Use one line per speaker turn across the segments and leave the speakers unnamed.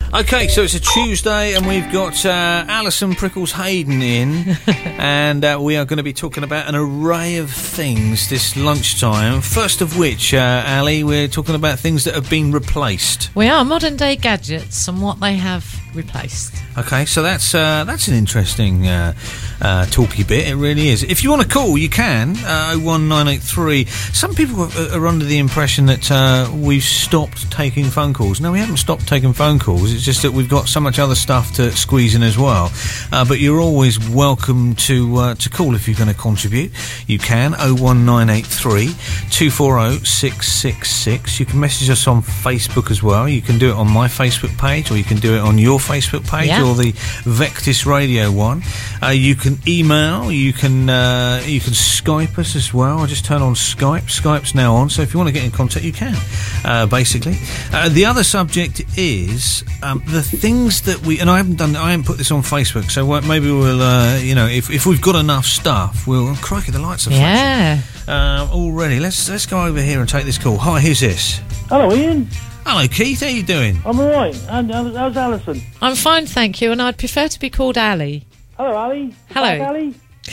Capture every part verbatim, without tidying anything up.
Okay, so it's a Tuesday and we've got uh, Alison Prickles Hayden in and uh, we are going to be talking about an array of things this lunchtime. First of which, uh, Ali, we're talking about things that have been replaced.
We are modern day gadgets and what they have replaced.
Okay, so that's uh, that's an interesting uh, uh, talky bit. It really is. If you want to call, you can. Uh, oh one nine eight three. Some people are, are under the impression that uh, we've stopped taking phone calls. No, we haven't stopped taking phone calls. It's just that we've got so much other stuff to squeeze in as well. Uh, but you're always welcome to uh, to call if you're going to contribute. You can. oh one nine eight three, two four oh, six six six. You can message us on Facebook as well. You can do it on my Facebook page, or you can do it on your Facebook page,
yeah.
or the Vectis Radio one. Uh, you can email, you can uh, you can Skype us as well. I just turn on Skype. Skype's now on, so if you want to get in contact, you can. Uh, basically, uh, the other subject is um, the things that we and I haven't done. I haven't put this on Facebook, so uh, maybe we'll uh, you know if if we've got enough stuff, we'll crikey the lights are
yeah.
flashing. Uh, already. Let's let's go over here and take this call. Hi, who's this?
Hello, Ian.
Hello, Keith. How you doing?
I'm all right. And uh, how's Alison?
I'm fine, thank you, and I'd prefer to be called Ali.
Hello, Ali.
Hello.
Back, Ali.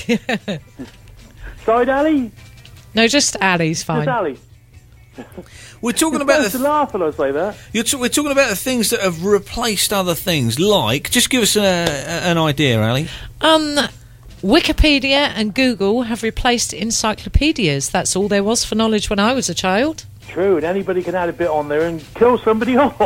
Side Ali.
No, just Ali's fine.
Just Ali.
We're talking about the
to laugh when I say that.
You're t- we're talking about the things that have replaced other things. Like, just give us a, a, an idea, Ali.
Um, Wikipedia and Google have replaced encyclopedias. That's all there was for knowledge when I was a child.
True, and anybody can add a bit on there and kill somebody off.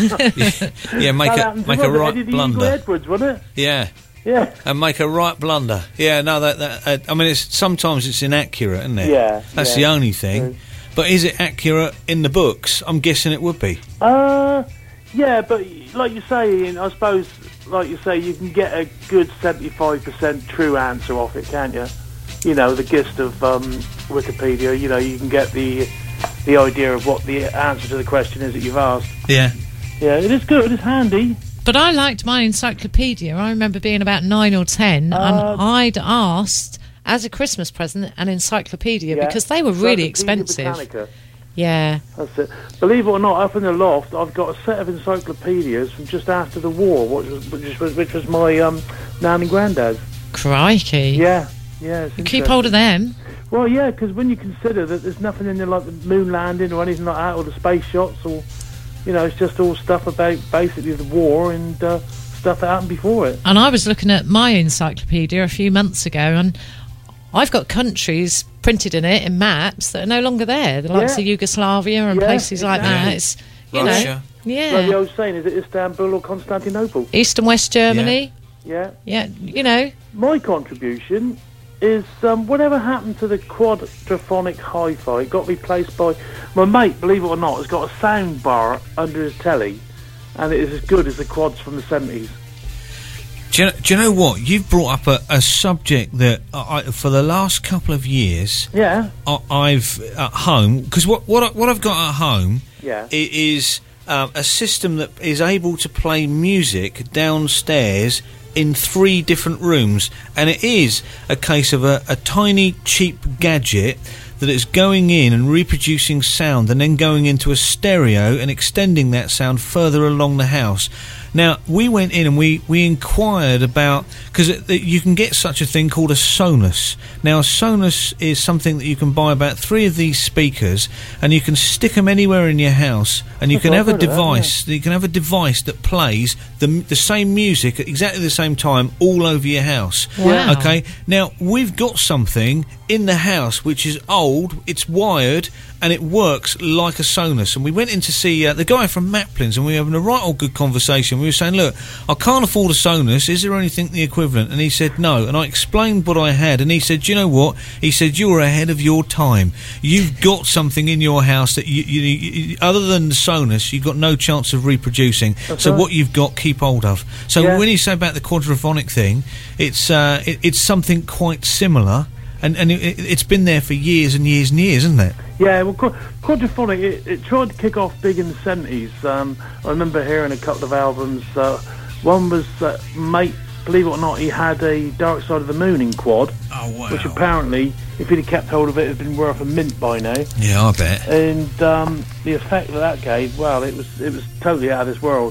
Yeah, make a make a right blunder.
Edwards, wasn't it?
Yeah.
Yeah.
And make a right blunder. Yeah, no, that, that uh, I mean, it's sometimes it's inaccurate, isn't it?
Yeah.
That's
yeah.
the only thing.
True.
But is it accurate in the books? I'm guessing it would be.
Uh, yeah, but like you say, Ian, I suppose, like you say, you can get a good seventy-five percent true answer off it, can't you? You know, the gist of um, Wikipedia, you know, you can get the the idea of what the answer to the question is that you've asked.
Yeah.
Yeah, it is good, it's handy.
But I liked my encyclopedia. I remember being about nine or ten,
Uh,
and I'd asked, as a Christmas present, an encyclopedia,
Yeah.
because they were really
Encyclopedia
expensive.
Britannica.
Yeah.
That's it. Believe it or not, up in the loft, I've got a set of encyclopedias from just after the war, which was which was, which was my um, nan and granddad's.
Crikey.
Yeah, yeah. It's
You keep hold of them.
Well, yeah, because when you consider that there's nothing in there like the moon landing or anything like that, or the space shots, or, you know, it's just all stuff about basically the war and uh, stuff that happened before it.
And I was looking at my encyclopedia a few months ago, and I've got countries printed in it in maps that are no longer there, the likes
Yeah.
of Yugoslavia and
Yeah,
places like
exactly.
that. It's, you
Russia.
know, yeah.
Like the old saying, is it Istanbul or Constantinople?
East and West Germany.
Yeah.
Yeah, you know.
My contribution is um, whatever happened to the quadraphonic hi-fi. It got replaced by my mate, believe it or not, has got a sound bar under his telly, and it is as good as the quads from the seventies.
Do you, know, do you know what? You've brought up a, a subject that I, for the last couple of years,
Yeah.
I, I've at home, because what what, I, what I've got at home
Yeah.
i- is um, a system that is able to play music downstairs in three different rooms, and it is a case of a, a tiny cheap gadget that is going in and reproducing sound and then going into a stereo and extending that sound further along the house. Now, we went in and we, we inquired about, because you can get such a thing called a Sonus. Now, a Sonus is something that you can buy about three of these speakers, and you can stick them anywhere in your house, and you
That's
can
what
have a
I've heard of that,
device. You can have a device that plays the the same music at exactly the same time all over your house.
Wow.
Okay. Now, we've got something in the house which is old. It's wired and it works like a Sonus. And we went in to see uh, the guy from Maplins, and we were having a right old good conversation. We were saying, look, I can't afford a Sonus. Is there anything the equivalent? And he said no. And I explained what I had, and he said, do you know what? He said, you're ahead of your time. You've got something in your house that you, you, you other than the Sonus, you've got no chance of reproducing.
That's
so
right.
what you've got, keep hold of. So
Yeah.
when you say about the quadraphonic thing, it's uh, it, it's something quite similar, and and it, it's been there for years and years and years, isn't it?
Yeah, well, qu- quadraphonic, it, it tried to kick off big in the seventies. Um, I remember hearing a couple of albums. Uh, one was, uh, mate, believe it or not, he had a Dark Side of the Moon in quad,
Oh wow!
which apparently, if he'd have kept hold of it, had been worth a mint by now.
Yeah, I bet.
And um, the effect that that gave, well, it was it was totally out of this world.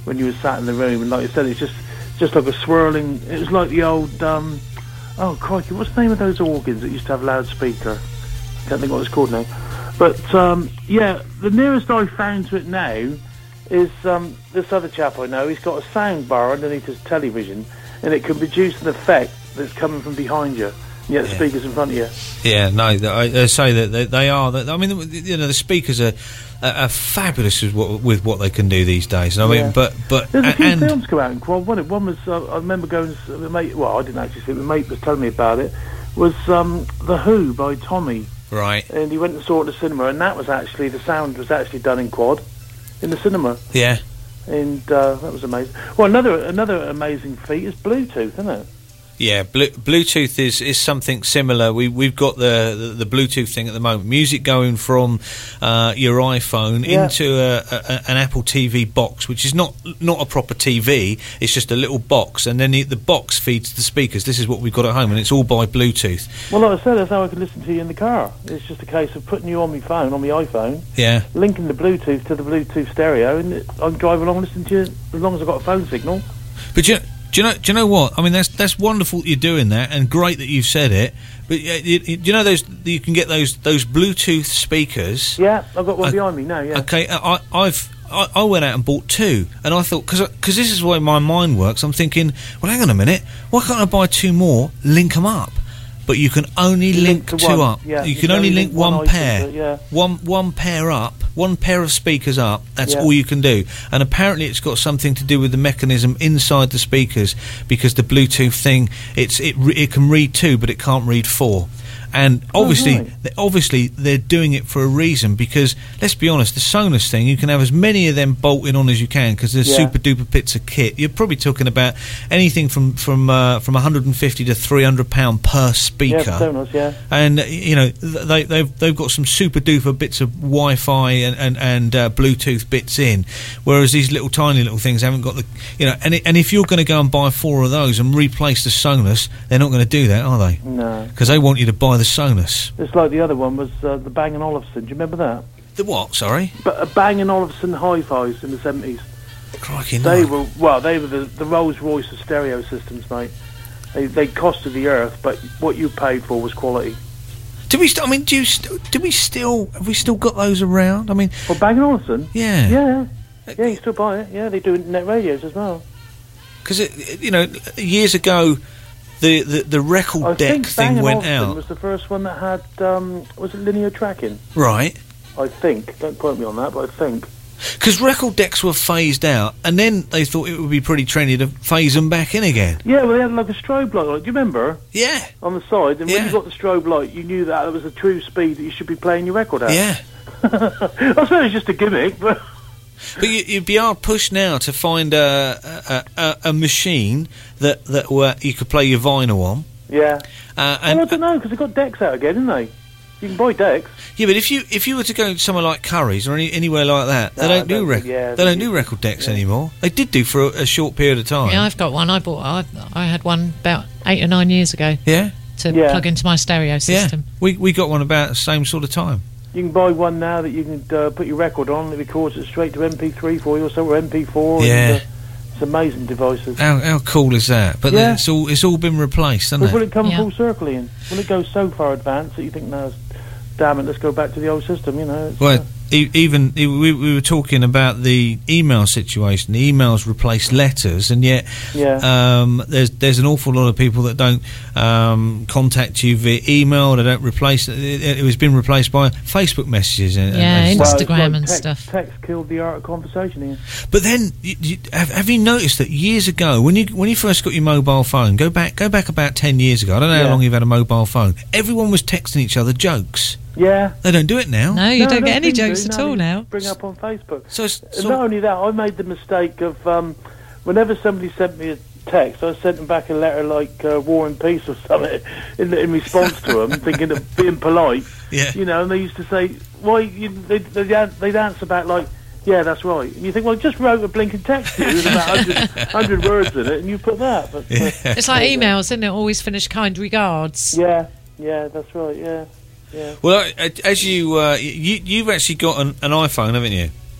when you were sat in the room, and like I said, it's just just like a swirling. It was like the old. Um, oh crikey, what's the name of those organs that used to have loudspeaker? I can't think what it's called now. But um, yeah, the nearest I found to it now is um, this other chap I know. He's got a sound bar underneath his television, and it can produce an effect that's coming from behind you. And yet the
Yeah.
speaker's in front of you.
Yeah, no, th- I, I say that they, they are. That, I mean, you know, the speakers are, are, are fabulous with what, with what they can do these days. I mean,
Yeah.
but but
There's a few
and
films come out in quad. One, one was uh, I remember going. To, the mate, well, I didn't actually see it. The mate was telling me about it. Was um, The Who by Tommy,
right,
and he went and saw it at the cinema, and that was actually the sound was actually done in quad, in the cinema,
yeah,
and uh, that was amazing. Well, another another amazing feat is Bluetooth, isn't it?
yeah. Blu- Bluetooth is, is something similar. We we've got the, the the Bluetooth thing at the moment. Music going from uh, your iPhone
Yeah.
into a, a, an Apple T V box, which is not not a proper T V. It's just a little box, and then the, the box feeds the speakers. This is what we've got at home, and it's all by Bluetooth.
Well, like I said, that's how I can listen to you in the car. It's just a case of putting you on my phone, on my iPhone,
Yeah.
linking the Bluetooth to the Bluetooth stereo, and it, I can drive along listening to you as long as I've got a phone signal.
But you, do you know? Do you know what? I mean, that's that's wonderful that you're doing that, and great that you've said it. But uh, you, you, do you know those? You can get those those Bluetooth speakers.
Yeah, I've got one
Uh,
behind me now, yeah.
Okay, I, I've I, I went out and bought two, and I thought because because this is the way my mind works. I'm thinking, well, hang on a minute, why can't I buy two more? Link them up. But you can only
You
link,
link to
two
one,
up.
yeah.
You
You
can
can
only
only
link
link one
one
item
pair.
to it, yeah.
One one pair up. One pair of speakers up. That's
Yeah.
all you can do. And apparently, it's got something to do with the mechanism inside the speakers, because the Bluetooth thing, it's it re- it can read two, but it can't read four. And obviously,
right.
th- obviously, they're doing it for a reason, because let's be honest, the Sonos thing, you can have as many of them bolted on as you can, because they're
Yeah.
super duper bits of kit. You're probably talking about anything from from uh, from one hundred fifty to three hundred pound per speaker.
Yeah, Sonos, yeah.
And uh, you know th- they, they've they've got some super duper bits of Wi-Fi and and, and uh, Bluetooth bits in, whereas these little tiny little things haven't got the you know. And it, and if you're going to go and buy four of those and replace the Sonos, they're not going to do that, are they?
No.
Because they want you to buy the Sonos.
It's like the other one was uh, the Bang and Olufsen. Do you remember that?
The what? Sorry,
But uh, Bang and Olufsen hi-fis in the seventies.
crikey,
They
no.
were well, they were the, the Rolls Royce of stereo systems, mate. They they costed the earth, but what you paid for was quality.
Do we? St- I mean, do you? St- do we still? Have we still got those around? I mean,
Well, Bang and Olufsen.
yeah,
Yeah, yeah, you still buy it. Yeah, they do internet radios as well.
because you know, years ago, the the, the record
I
deck
think
thing
Bang and
went
Olufsen
out,
was the first one that had um, was it linear tracking?
right?
I think. Don't quote me on that, but I think.
Because record decks were phased out, and then they thought it would be pretty trendy to phase them back in again.
Yeah, well, they had like a strobe light. Like, do you remember?
Yeah,
On the side, and when
Yeah.
you got the strobe light, you knew that it was a true speed that you should be playing your record at.
yeah.
I suppose it's just a gimmick, but
But you, you'd be hard pushed now to find a a, a, a machine that that uh, you could play your vinyl on.
yeah.
Uh,
And,
and
well, I don't know, because they've got decks out again, haven't they? You can buy decks.
yeah, but if you if you were to go somewhere like Curry's or any, anywhere like that, they
No,
don't
I
do
don't
rec-
think- yeah,
they
they
don't
do-
do record decks
yeah.
anymore. They did do for a, a short period of time.
Yeah, I've got one. I bought. I, I had one about eight or nine years ago
yeah,
to
Yeah.
plug into my stereo system.
yeah. We we got one about the same sort of time.
You can buy one now that you can uh, put your record on, and it records it straight to M P three for you, or so, or M P four.
Yeah.
And, uh, it's amazing devices.
How how cool is that? But
Yeah.
then it's all it's all been replaced, hasn't
But will
it?
it come
Yeah.
full circle, Ian? Will it go so far advanced that you think, no, damn it, let's go back to the old system, you know? It's,
Well,
uh,
e- even e- we, we were talking about the email situation. The emails replace letters, and yet
yeah.
um, there's there's an awful lot of people that don't um, contact you via email. They don't replace it. It, it was been replaced by Facebook messages. And,
Yeah,
and
Well, it's
Instagram
like
and
text,
stuff.
Text killed the art of conversation, Ian.
But then, you, you, have, have you noticed that years ago, when you when you first got your mobile phone, go back go back about ten years ago. I don't know how
Yeah.
long you've had a mobile phone. Everyone was texting each other jokes.
Yeah.
They don't do it now.
No, you
No,
don't
I
get any
think so.
jokes at
No,
all
they
now.
Bring up on Facebook.
So, it's,
And
so
not only that, I made the mistake of um, whenever somebody sent me a text, I sent them back a letter like uh, War and Peace or something in, in response to them, thinking of being polite.
yeah.
You know, and they used to say, "Why?" You, they'd, they'd, an- they'd answer back like, "Yeah, that's right." And you think, "Well, I just wrote a blinking text to you with about one hundred, one hundred words in it, and you put that." But, uh,
Yeah.
It's like emails, isn't it? Always finish kind regards.
yeah, yeah, that's right. Yeah, yeah,
Well, uh, as you, uh, you you've actually got an, an iPhone, haven't you?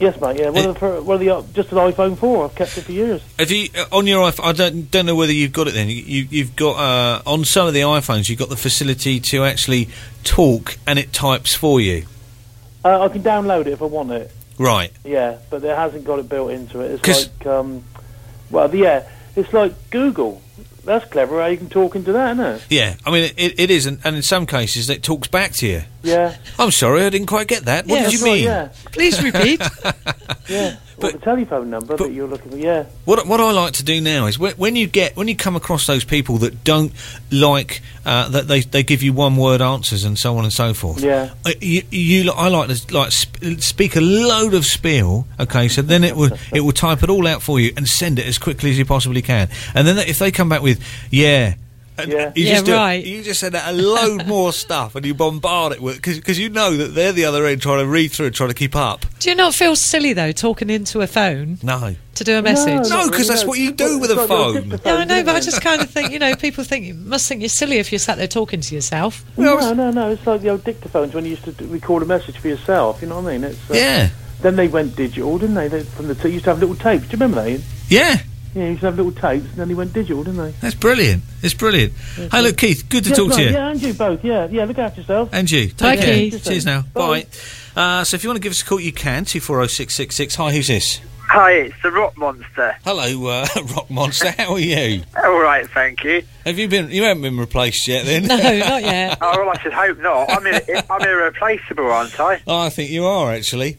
Yes, mate. Yeah, one
Uh,
of the, fir- one of the uh, just an iPhone four. I've kept it for years.
Have you uh, on your iPhone? I don't don't know whether you've got it. Then you, you you've got uh, on some of the iPhones you've got the facility to actually talk and it types for you.
Uh, I can download it if I want it.
Right.
Yeah, but it hasn't got it built into it. It's
'Cause-
like, um, well, yeah, it's like Google. That's clever. How you can talk into that, isn't it?
Yeah. I mean, it, it is, and, and in some cases it talks back to you.
Yeah.
I'm sorry, I didn't quite get that. What
Yeah,
did you
That's right,
mean?
yeah.
Please repeat.
Yeah.
But-
Or the telephone number
but-
that you're looking for. Yeah.
What what I like to do now is when, when you get when you come across those people that don't like uh, that they they give you one word answers and so on and so forth.
Yeah.
Uh, you, you I like to like sp- speak a load of spiel. Okay, so then it will it will type it all out for you and send it as quickly as you possibly can. And then if they come back with yeah. And
Yeah.
you
Yeah,
just do-
right.
You just send out a load more stuff, and you bombard it with because you know that they're the other end trying to read through and trying to keep up.
Do you not feel silly though talking into a phone
No,
to do a message?
No,
not
'cause that's
no.
what you do
It's
with a
like the
phone.
dictaphone,
Yeah, I know,
isn't
but I
it?
just kind of think, you know, people think you must think you're silly if you're sat there talking to yourself.
No, no, no. It's like the old dictaphones when you used to d- record a message for yourself. You know what I mean? It's, uh,
yeah,
Then they went digital, didn't they? they from the t- used to have little tapes. Do you remember that? Ian?
yeah.
Yeah, you used to have little tapes, and then they went digital, didn't they?
That's brilliant. It's brilliant. Hey, look, Keith, good to
Yeah,
talk
right,
to you.
Yeah, and you both. Yeah, yeah. Look after yourself.
And you. Take
Bye,
care.
Keith.
Cheers now.
Bye.
Bye. Uh, so if you want to give us a call, you can. two four oh six six six. Hi, who's this?
Hi, it's the Rock Monster.
Hello, uh, Rock Monster. How are you?
All right, thank you.
Have you been... You haven't been replaced yet, then?
No, not yet.
Oh, well, I should hope not. I'm, in, I'm irreplaceable, aren't I?
Oh, I think you are, actually.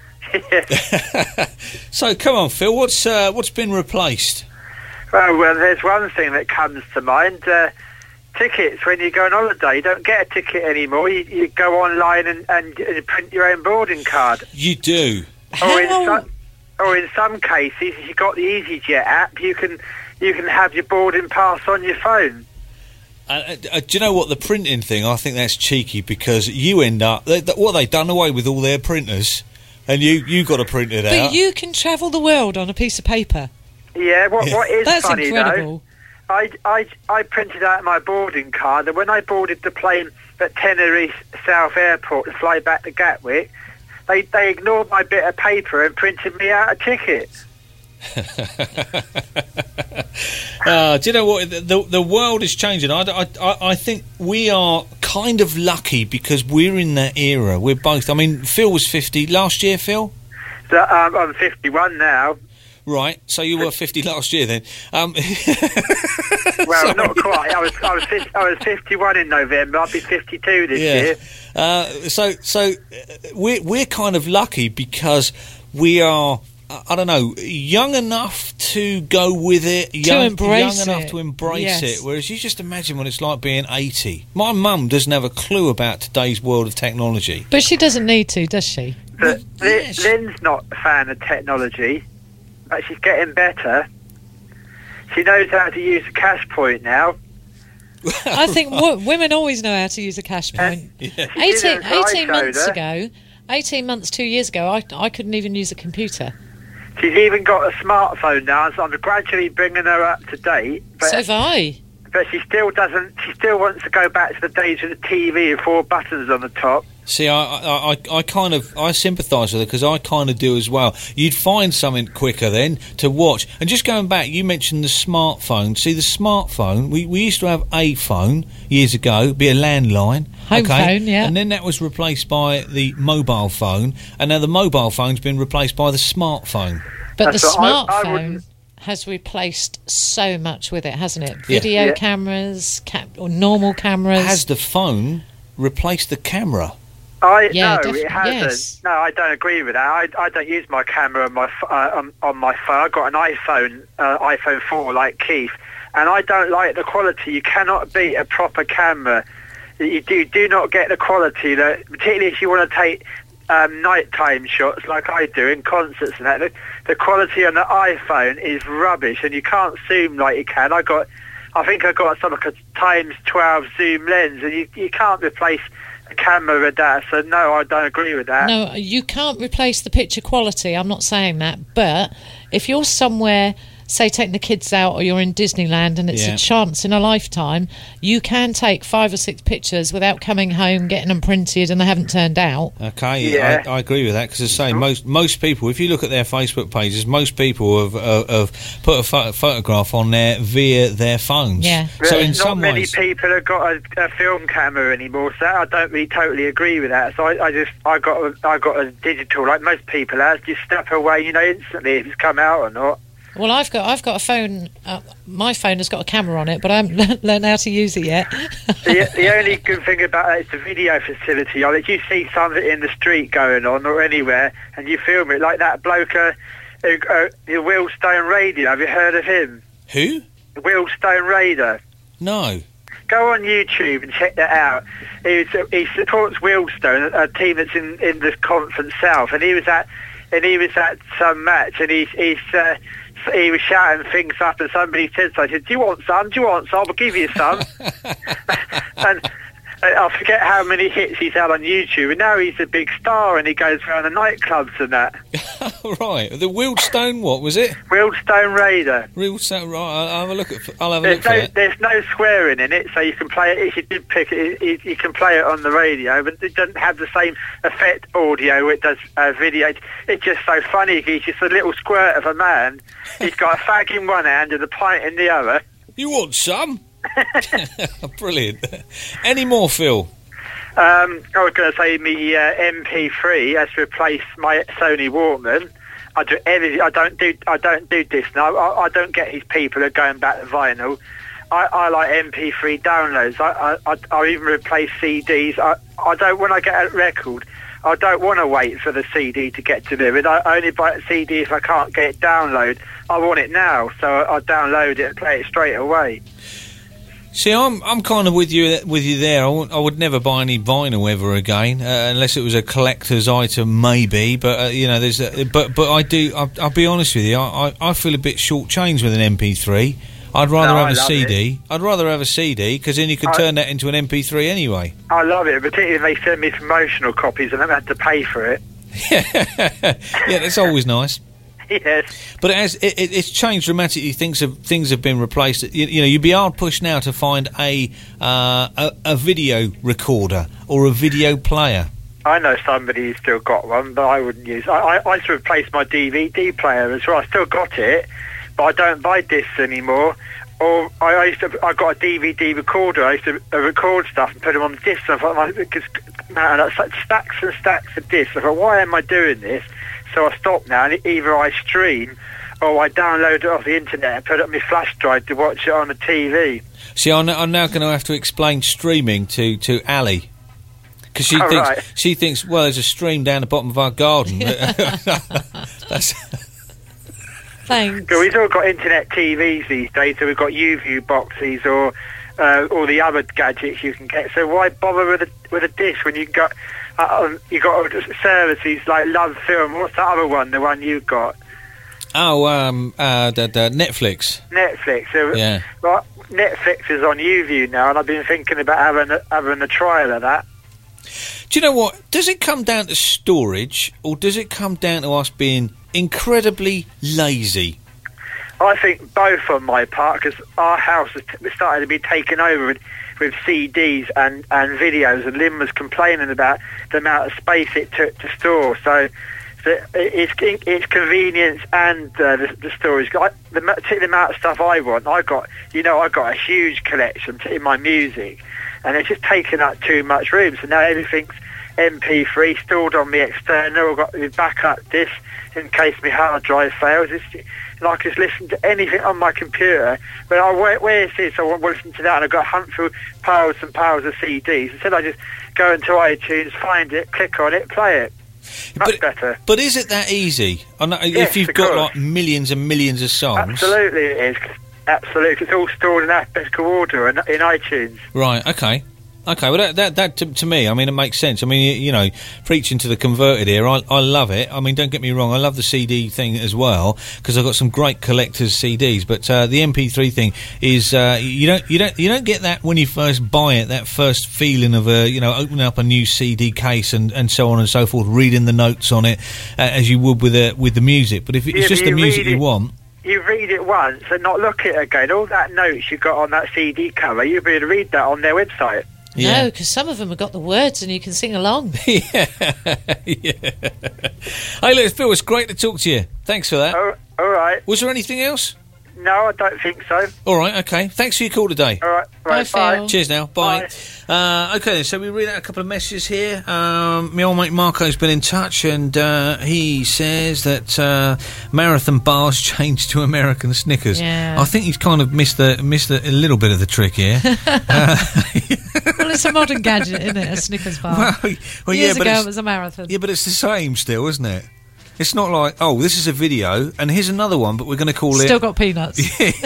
So, come on, Phil. What's uh, what's been replaced?
Well, well, there's one thing that comes to mind. Uh, tickets, when you go on holiday, you don't get a ticket anymore. You, you go online and, and, and print your own boarding card.
You do.
Or in,
How?
some, or in some cases, if you've got the EasyJet app, you can you can have your boarding pass on your phone.
Uh, uh, do you know what, the printing thing, I think that's cheeky because you end up... They, they, what, they done away with all their printers and you, you got to print it
But
out.
you can travel the world on a piece of paper.
Yeah, what,
Yeah.
what is
That's
funny,
incredible.
though, I, I, I printed out my boarding card, and when I boarded the plane at Tenerife South Airport to fly back to Gatwick, they, they ignored my bit of paper and printed me out a ticket.
Uh, do you know what? The, the, the world is changing. I, I, I- I think we are kind of lucky because we're in that era. We're both... I mean, Phil was fifty last year, Phil?
So um, I'm fifty-one now.
Right, so you were fifty last year then. Um,
Well, not quite. I was I was fif- I was fifty-one in November. I'll be fifty-two this
yeah.
year.
Uh, so so uh, we're, we're kind of lucky because we are... I don't know, young enough to go with it, young,
embrace
young enough
it.
to embrace
Yes.
it. Whereas you just imagine what it's like being eighty. My mum doesn't have a clue about today's world of technology.
But she doesn't need to, does she?
But
Well,
Lin-
yes.
Lynn's not a fan of technology, but she's getting better. She knows how to use a cash point now.
I think wo- women always know how to use a cash point.
She did
eighteen,
it, so I
eighteen
showed
months
her.
ago, eighteen months, two years ago, I, I couldn't even use a computer.
She's even got a smartphone now, so I'm gradually bringing her up to date. But,
So have I.
but she still doesn't. She still wants to go back to the days with the T V and four buttons on the top.
See, I, I, I, I kind of, I sympathise with her because I kind of do as well. You'd find something quicker then to watch. And just going back, you mentioned the smartphone. See, the smartphone, we, we used to have a phone years ago, be a landline.
Home
okay?
phone, yeah.
And then that was replaced by the mobile phone. And now the mobile phone's been replaced by the smartphone.
But
That's
the
what I- I
smartphone
wouldn't-
has replaced so much with it, hasn't it?
Yeah.
Video
Yeah.
cameras, cap- or normal cameras.
Has the phone replaced the camera?
I
Yeah,
no,
def-
it hasn't.
yes.
No, I don't agree with that. I, I don't use my camera on my ph- uh, on, on my phone. I've got an iPhone, uh, iPhone four, like Keith, and I don't like the quality. You cannot beat a proper camera. You do do not get the quality that, particularly if you want to take um, nighttime shots like I do in concerts and that. The, the quality on the iPhone is rubbish, and you can't zoom like you can. I got, I think I got something like a times twelve zoom lens, and you you can't replace a camera with that. So no, I don't agree with that.
No, you can't replace the picture quality. I'm not saying that. But if you're somewhere say, taking the kids out, or you're in Disneyland and it's
Yeah.
a chance in a lifetime, you can take five or six pictures without coming home, getting them printed, and they haven't turned out.
Okay,
Yeah.
I, I agree with that, because as I say, most most people, if you look at their Facebook pages, most people have, uh, have put a pho- photograph on there via their phones.
Yeah.
So in
Not
some
many
ways,
people have got a, a film camera anymore, so I don't really totally agree with that. So I, I just I got a, I got a digital, like most people have, just step away, you know, instantly if it's come out or not.
Well, I've got I've got a phone. Uh, my phone has got a camera on it, but I haven't learned how to use it yet.
the, the only good thing about that is the video facility. Like, if you see something in the street going on or anywhere, and you film it, like that bloke, uh, who, uh, the Wheelstone Raider. Have you heard of him?
who?
The Wheelstone Raider.
No.
Go on YouTube and check that out. He, was, he supports Wheelstone, a team that's in, in the Conference South, and he was at and he was at some match, and he's he's. Uh, he was shouting things up, and somebody said, so I said, do you want some? Do you want some? I'll give you some. And I forget how many hits he's had on YouTube, and now he's a big star, and he goes around the nightclubs and that.
Right, the Wheelstone, what was it?
Wheelstone Raider.
Wheelstone, right, I'll, I'll have a look at I'll have a
There's
look for
no,
that.
there's no swearing in it, so you can play it. If you did pick it, you, you can play it on the radio, but it doesn't have the same effect audio it does uh, video. It's just so funny. He's just a little squirt of a man. He's got a fag in one hand and a pint in the other.
You want some? Brilliant. Any more, Phil?
Um, I was going to say my uh, M P three has replaced my Sony Walkman. I do everything. I don't do. I don't do this now. I, I don't get these people who are going back to vinyl. I, I like M P three downloads. I, I, I, I even replace C Ds. I, I don't. When I get a record, I don't want to wait for the C D to get delivered. I only buy a C D if I can't get it download. I want it now, so I, I download it and play it straight away.
See, I'm I'm kind of with you with you there. I, won't, I would never buy any vinyl ever again, uh, unless it was a collector's item, maybe. But uh, you know, there's a, but but I do. I'll, I'll be honest with you. I, I, I feel a bit shortchanged with an M P three. I'd rather
No,
have
I
a
love
C D. I'd rather have a C D, because then you can
I-
turn that into an M P three anyway.
I love it, particularly if they send me promotional copies and I don't have to pay for it.
Yeah, that's always nice.
Yes.
But it has, it, it, it's changed dramatically. Things have things have been replaced. You, you know, you'd be hard pushed now to find a, uh, a a video recorder or a video player.
I know somebody who's still got one, but I wouldn't use. I, I, I used to replace my D V D player as well. I still got it, but I don't buy discs anymore. Or I, I used to. I got a D V D recorder. I used to uh, record stuff and put them on the discs. And I thought, like, because, man, that's like stacks and stacks of discs. I thought, why am I doing this? So I stopped now, and either I stream or I download it off the internet and put it on my flash drive to watch it on the T V.
See, I'm, I'm now going to have to explain streaming to to Ali, because she
Oh,
thinks
right.
she thinks well, there's a stream down the bottom of our garden. That's,
Thanks.
So we've all got internet T Vs these days, so we've got U-View boxes or uh, all the other gadgets you can get. So why bother with a with a disc when you got uh, you got services like Love Film? What's the other one? The one you got?
oh, um, uh, the, the Netflix.
Netflix. So,
Yeah.
well, Netflix is on U-View now, and I've been thinking about having a, having a trial of that.
Do you know what? Does it come down to storage, or does it come down to us being incredibly lazy?
I think both on my part, because our house has t- started to be taken over with, with C Ds and, and videos, and Lynn was complaining about the amount of space it took to store. So, so it's it's convenience and uh, the, the storage. I, the, the amount of stuff I want, I got, you know, I got a huge collection in my music, and it's just taking up too much room. So now everything's M P three stored on the external. I've got the backup disc in case my hard drive fails. It's, and I can just listen to anything on my computer. But I, where, where is this? I want to listen to that, and I've got to hunt through piles and piles of C Ds. Instead, I just go into iTunes, find it, click on it, play it. Much
But,
better.
but is it that easy? I know,
Yes,
if you've
of
got
course.
like millions and millions of songs.
Absolutely, it is. Absolutely, it's all stored in alphabetical order in, in iTunes.
Right. Okay. Okay. Well, that that, that to, to me, I mean, it makes sense. I mean, you, you know, preaching to the converted here, I, I love it. I mean, don't get me wrong, I love the C D thing as well, because I've got some great collectors' C Ds. But uh, the M P three thing is uh, you don't you don't you don't get that when you first buy it. That first feeling of uh, you know, opening up a new C D case and, and so on and so forth, reading the notes on it uh, as you would with the with the music. But if it's
Yeah,
just
but
the
you
music
read
you
it-
want.
you read it once and not look at it again. All that notes you got on that C D cover, you'll be able to read that on their website.
Yeah.
No, because some of them have got the words and you can sing along.
yeah. yeah. Hey, look, Phil, it's great to talk to you. Thanks for that.
Oh, all right.
Was there anything else?
No, I don't think so.
All right, okay. Thanks for your call today.
All right,
Bye,
right, bye.
Phil.
Cheers now. Bye. Uh, okay, then, so we read out a couple of messages here. Um, my old mate Marco's been in touch, and uh, he says that uh, marathon bars changed to American Snickers.
Yeah.
I think he's kind of missed the missed the, a little bit of the trick here. uh,
Well, it's a modern gadget, isn't it? A Snickers bar.
well, well,
Years
yeah, but
ago,
it's-
it was a marathon.
Yeah, but it's the same still, isn't it? It's not like, oh, this is a video, and here's another one, but we're going to call
Still
it...
got peanuts.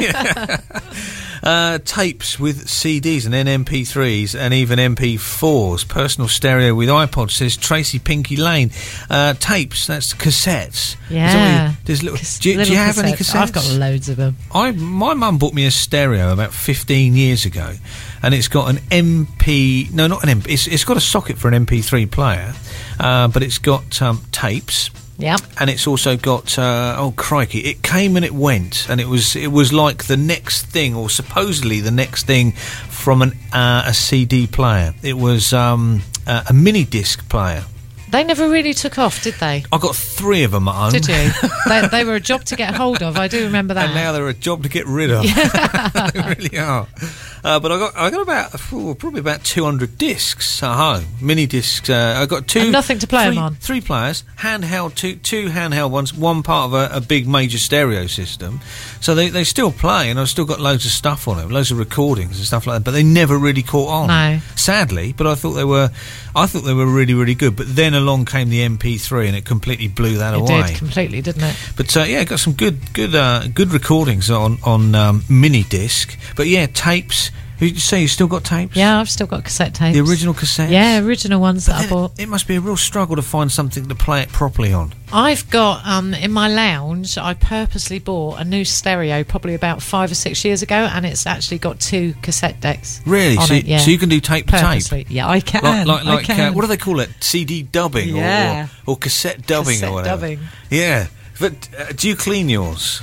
uh, tapes with C Ds and M P threes and even M P fours. Personal stereo with iPod, says Tracy Pinky Lane. Uh, tapes, that's cassettes. Is that what
Yeah.
you- there's little,
Cas-
do, you- do
little
you have any cassettes?
I've got loads of them.
I my mum bought me a stereo about fifteen years ago, and it's got an M P no not an M P it's, it's got a socket for an M P three player, uh, but it's got um, tapes.
Yep.
And it's also got uh, oh crikey! It came and it went, and it was it was like the next thing, or supposedly the next thing, from an uh, a C D player. It was um, uh, a mini disc player.
They never really took off, did they?
I got three of them at home.
Did you? they, they were a job to get hold of. I do remember that.
And now they're a job to get rid of. They really are. Uh, but I got I got about oh, probably about two hundred discs at home, mini discs. Uh, I got two,
And nothing to play
three,
them on.
Three players, handheld, two two handheld ones, one part of a, a big major stereo system. So they, they still play, and I've still got loads of stuff on them, loads of recordings and stuff like that. But they never really caught on.
No.
Sadly, but I thought they were, I thought they were really really good. But then along came the M P three, and it completely blew that
It
away.
did completely, didn't it?
But uh, yeah, got some good, good, uh, good recordings on on um, mini disc. But yeah, tapes. Who did you say you still got tapes?
Yeah, I've still got cassette tapes.
The original cassettes.
Yeah, original ones
But
that I
then
bought.
it, it must be a real struggle to find something to play it properly on.
I've got um, in my lounge. I purposely bought a new stereo, probably about five or six years ago, and it's actually got two cassette decks.
Really?
on
So,
it, yeah.
so you can do tape to tape.
Purposely. Yeah, I can.
Like, like,
I
like
can.
Uh, what do they call it? C D dubbing,
Yeah.
or, or, or cassette dubbing,
Cassette
or whatever.
dubbing.
Yeah, but uh, do you clean yours?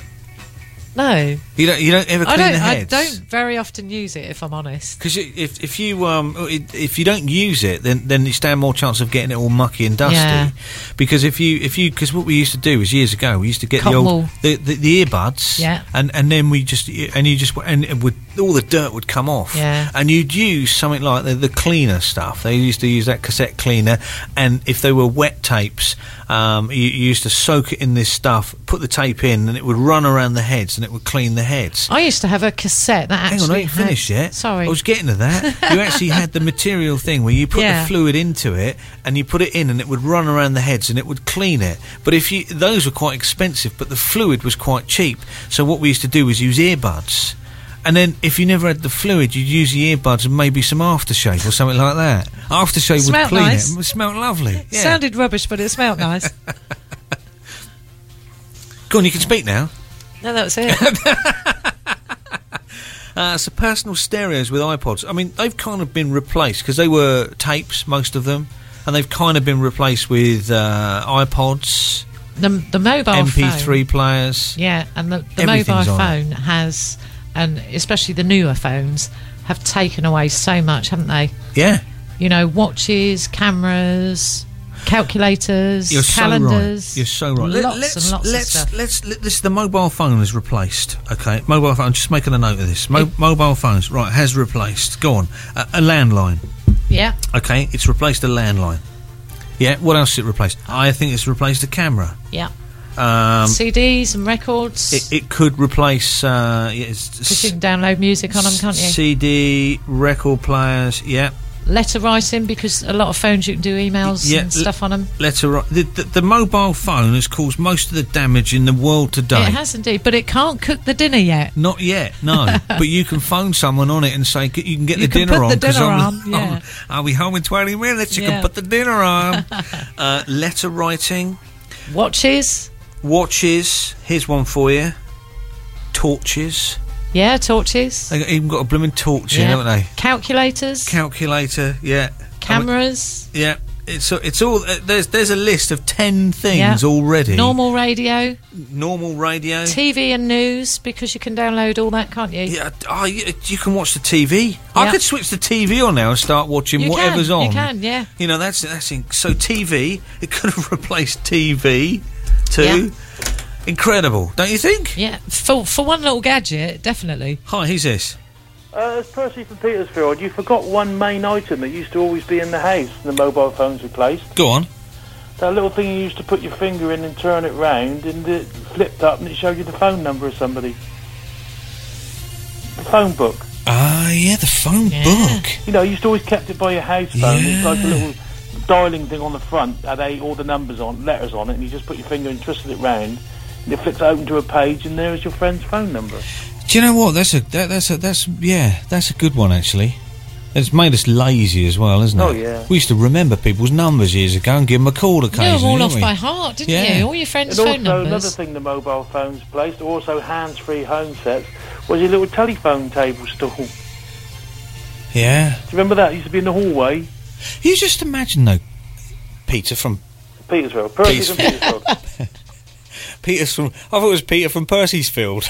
No,
You don't. You don't ever
I
clean
don't.
the
I
heads.
don't very often use it, if I'm honest.
Because if if you um if you don't use it, then then you stand more chance of getting it all mucky and dusty.
Yeah.
Because if you if you because what we used to do was years ago we used to get
Cotton
the old
wool.
the, the the earbuds.
Yeah.
And and then we just and you just and it would all the dirt would come off.
Yeah.
And you'd use something like the, the cleaner stuff. They used to use that cassette cleaner, and if they were wet tapes, um, you, you used to soak it in this stuff, put the tape in, and it would run around the heads, and it would clean the heads.
I used to have a cassette that
Hang
actually.
on, I ain't
had-
finished yet.
Sorry.
I was getting to that. You actually had the material thing where you put
Yeah.
the fluid into it and you put it in and it would run around the heads and it would clean it. But if you those were quite expensive, but the fluid was quite cheap. So what we used to do was use earbuds. And then if you never had the fluid, you'd use the earbuds and maybe some aftershave or something like that. Aftershave would
Smelled
clean
nice.
it. It would smell lovely. Yeah.
Sounded rubbish, but it smelled nice.
Go on, you can speak now.
No, that was it.
Uh, so personal stereos with iPods. I mean, they've kind of been replaced because they were tapes, most of them, and they've kind of been replaced with uh, iPods,
the the mobile
M P three
phone.
players.
Yeah, and the, the
Everything's
mobile
on it.
phone has, and especially the newer phones, have taken away so much, haven't they?
Yeah,
You know, watches, cameras, calculators,
you're so
calendars.
right. You're so right. Let-
Lots
let's
and lots
let's
of stuff.
let's let this. The mobile phone is replaced. Okay, mobile phone. I'm just making a note of this. Mo- mobile phones, right, has replaced. Go on, uh, a landline.
Yeah,
Okay, it's replaced a landline. Yeah, what else has it replaced? I think it's replaced a camera.
yeah.
Um,
C Ds and records.
it, it could replace. Uh, yeah, it's,
Because you can download music on them, can't you?
C D, record players, yeah.
Letter writing, because a lot of phones you can do emails
Yeah,
and stuff on them.
Letter write. The, the, the mobile phone has caused most of the damage in the world today.
It has indeed, but it can't cook the dinner yet.
Not yet, no. But you can phone someone on it and say, "C- you can get
You
the
can
dinner
put
on.
the
'cause
dinner
I'm-
on, yeah.
I'm- I'll be home in twenty minutes. You
Yeah.
can put the dinner on. uh, letter writing,
Watches.
watches. Here's one for you. Torches.
Yeah, torches.
They even got a blooming torch in,
Yeah.
haven't they?
Calculators.
Calculator, yeah.
cameras.
Yeah, it's it's all uh, there's there's a list of ten things
Yeah.
already.
Normal radio,
Normal radio.
T V and news, because you can download all that, can't you?
Yeah, oh, you, you can watch the T V. I
Yeah.
could switch the T V on now and start watching
You
whatever's
can,
on.
you can, yeah.
You know, that's that's in, so T V. It could have replaced T V too.
Yeah.
Incredible, don't you think?
Yeah, for for one little gadget, definitely.
Hi, who's this?
Uh, it's Percy from Petersfield. You forgot one main item that used to always be in the house, and the mobile phone's replaced.
Go on.
That little thing you used to put your finger in and turn it round, and it flipped up and it showed you the phone number of somebody. The phone book.
Ah, yeah, the phone
Yeah.
book.
You know, you used to always kept it by your house phone.
Yeah.
It's like a little dialing thing on the front, had eight, all the numbers on, letters on it, and you just put your finger and twisted it round, and it flips open to a page, and there is your friend's phone number.
Do you know what? That's a that, that's a that's yeah, that's a good one actually. It's made us lazy as well, isn't it?
Oh, yeah.
We used to remember people's numbers years ago and give them a call
You knew
occasionally.
them all off
didn't we?
by heart, didn't
Yeah.
you? All your friends'
And
phone
also, another
numbers.
thing the mobile phones placed, also hands-free home sets, was your little telephone table stool. Do you
Yeah.
remember that? It used to be in the hallway.
You just imagine though, Peter from
Petersfield. Percy from Petersfield.
Peter's from. I thought it was Peter from Percysfield.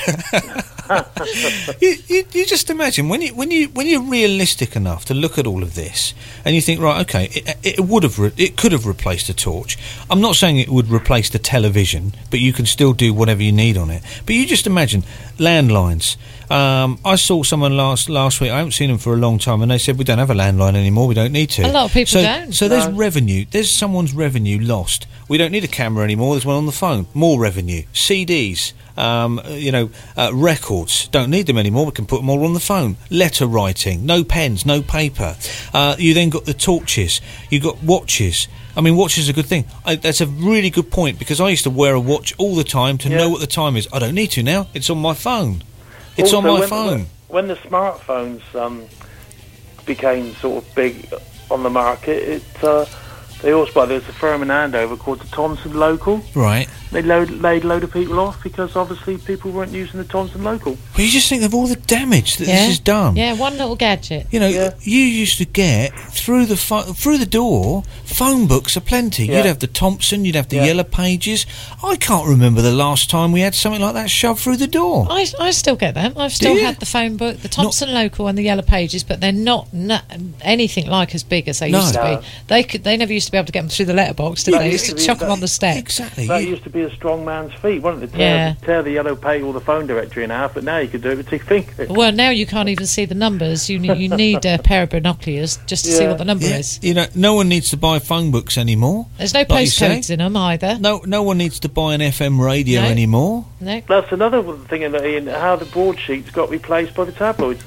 you, you, you just imagine when you when you when you're realistic enough to look at all of this, and you think, right, okay, it, it would have re- it could have replaced a torch. I'm not saying it would replace the television, but you can still do whatever you need on it. But you just imagine landlines. Um, I saw someone last last week. I haven't seen them for a long time, and they said we don't have a landline anymore. We don't need to.
A lot of people
so,
don't.
So there's
No.
revenue. There's someone's revenue lost. We don't need a camera anymore. There's one on the phone. More revenue. C Ds. Um, you know, uh, records. Don't need them anymore. We can put them all on the phone. Letter writing. No pens. No paper. Uh, you then got the torches. You got watches. I mean, watches are a good thing. I, that's a really good point, because I used to wear a watch all the time to
Yeah.
know what the time is. I don't need to now. It's on my phone. It's
Also,
on my
when,
phone.
When the smartphones um, became sort of big on the market, it uh, they also, well, there's a firm in Andover called the Thomson Local.
Right.
They load, laid a load of people off because obviously people weren't using the Thomson Local.
But you just think of all the damage that
Yeah.
this has done.
Yeah, one little gadget.
You know,
Yeah.
you used to get through the pho- through the door phone books aplenty.
Yeah.
You'd have the Thompson, you'd have the
Yeah.
Yellow Pages. I can't remember the last time we had something like that shoved through the door.
I, I still get them. I've still
you?
had the phone book, the Thompson Local, and the Yellow Pages, but they're not, not anything like as big as they
No.
used to
No.
be. They could, they never used to be able to get them through the letterbox, did
That
they? They
used
used
to
to
be-
chuck them
that-
on the step.
Exactly.
That
You-
used to be a strong man's feat, wasn't it? To tear,
Yeah.
tear the yellow page or the phone directory in half, but now you could do it with two fingers.
Well, now you can't even see the numbers. You need, you need a pair of binoculars just to see
Yeah.
what the number
yeah,
is.
you know, no one needs to buy phone books anymore.
There's no
Like you say.
postcodes in them either.
No, no one needs to buy an F M radio
No.
anymore.
No.
That's another thing in, the, in how the broadsheets got replaced by the tabloids.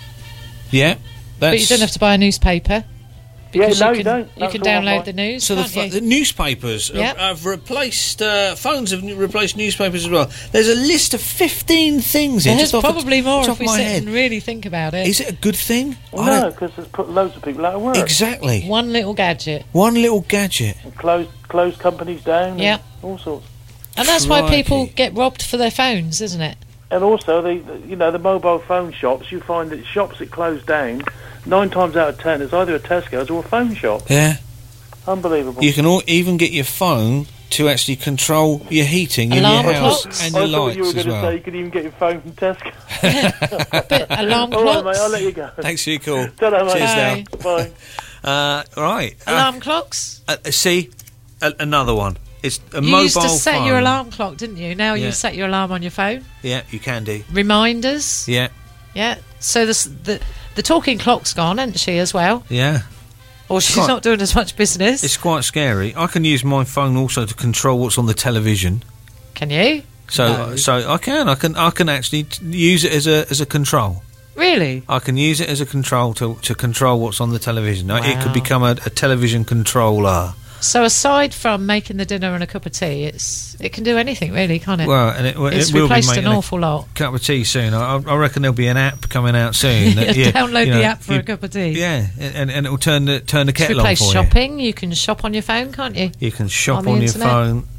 Yeah, that's
But you don't have to buy a newspaper. Because
Yeah, no,
you
you
can,
don't.
You
That's
can
all
download
online.
the news.
So the,
can't
fu-
you?
the newspapers have-
Yep.
have replaced uh, phones have replaced newspapers as well. There's a list of fifteen things. here,
There's
just off the-
probably more
just
if
off
we
my
sit
head.
and really think about it.
Is it a good thing? I
No,
don't-
because it's put loads of people out of work.
Exactly.
One little gadget.
One little gadget.
And closed, closed companies down.
Yeah.
And all sorts.
And that's why people
Crikey.
get robbed for their phones, isn't it?
And also, the, the you know, the mobile phone shops, you find that shops that close down, nine times out of ten, it's either a Tesco's or a phone shop.
Yeah.
Unbelievable.
You can all, even get your phone to actually control your heating
Alarm
in your house
clocks.
and
I
your
thought
lights
you were
as
going to
well.
say you could even get your phone from Tesco.
But alarm
All right,
clocks.
mate, I'll let you go.
Thanks for your call.
Ta-da, mate.
Cheers
Bye.
now.
Bye.
Uh, right. Uh,
Alarm clocks.
uh, see, a- another one. It's a
You
mobile
used to set
phone.
your alarm clock, didn't you? Now
Yeah.
you set your alarm on your phone.
Yeah, you can do.
Reminders.
Yeah,
Yeah. So the s- the the talking clock's gone, hasn't she, as well?
yeah.
Or she's
Quite-
not doing as much business.
It's quite scary. I can use my phone also to control what's on the television.
Can you?
So,
No.
so I can, I can, I can actually t- use it as a as a control.
Really?
I can use it as a control to to control what's on the television. Uh, It
Wow.
could become a, a television controller.
So aside from making the dinner and a cup of tea, it's it can do anything really, can't it?
Well, and it, well,
it's
it will be
replaced
making
an
a
awful lot.
cup of tea soon. I, I reckon there'll be an app coming out soon. that, yeah,
Download
you
the
know,
app for
you-
a cup of tea.
Yeah, and and it will turn the turn the
It's
kettle on
replaced
for
shopping. You. you can shop on your phone, can't you?
you. You can shop
on the
on, your
internet.
phone.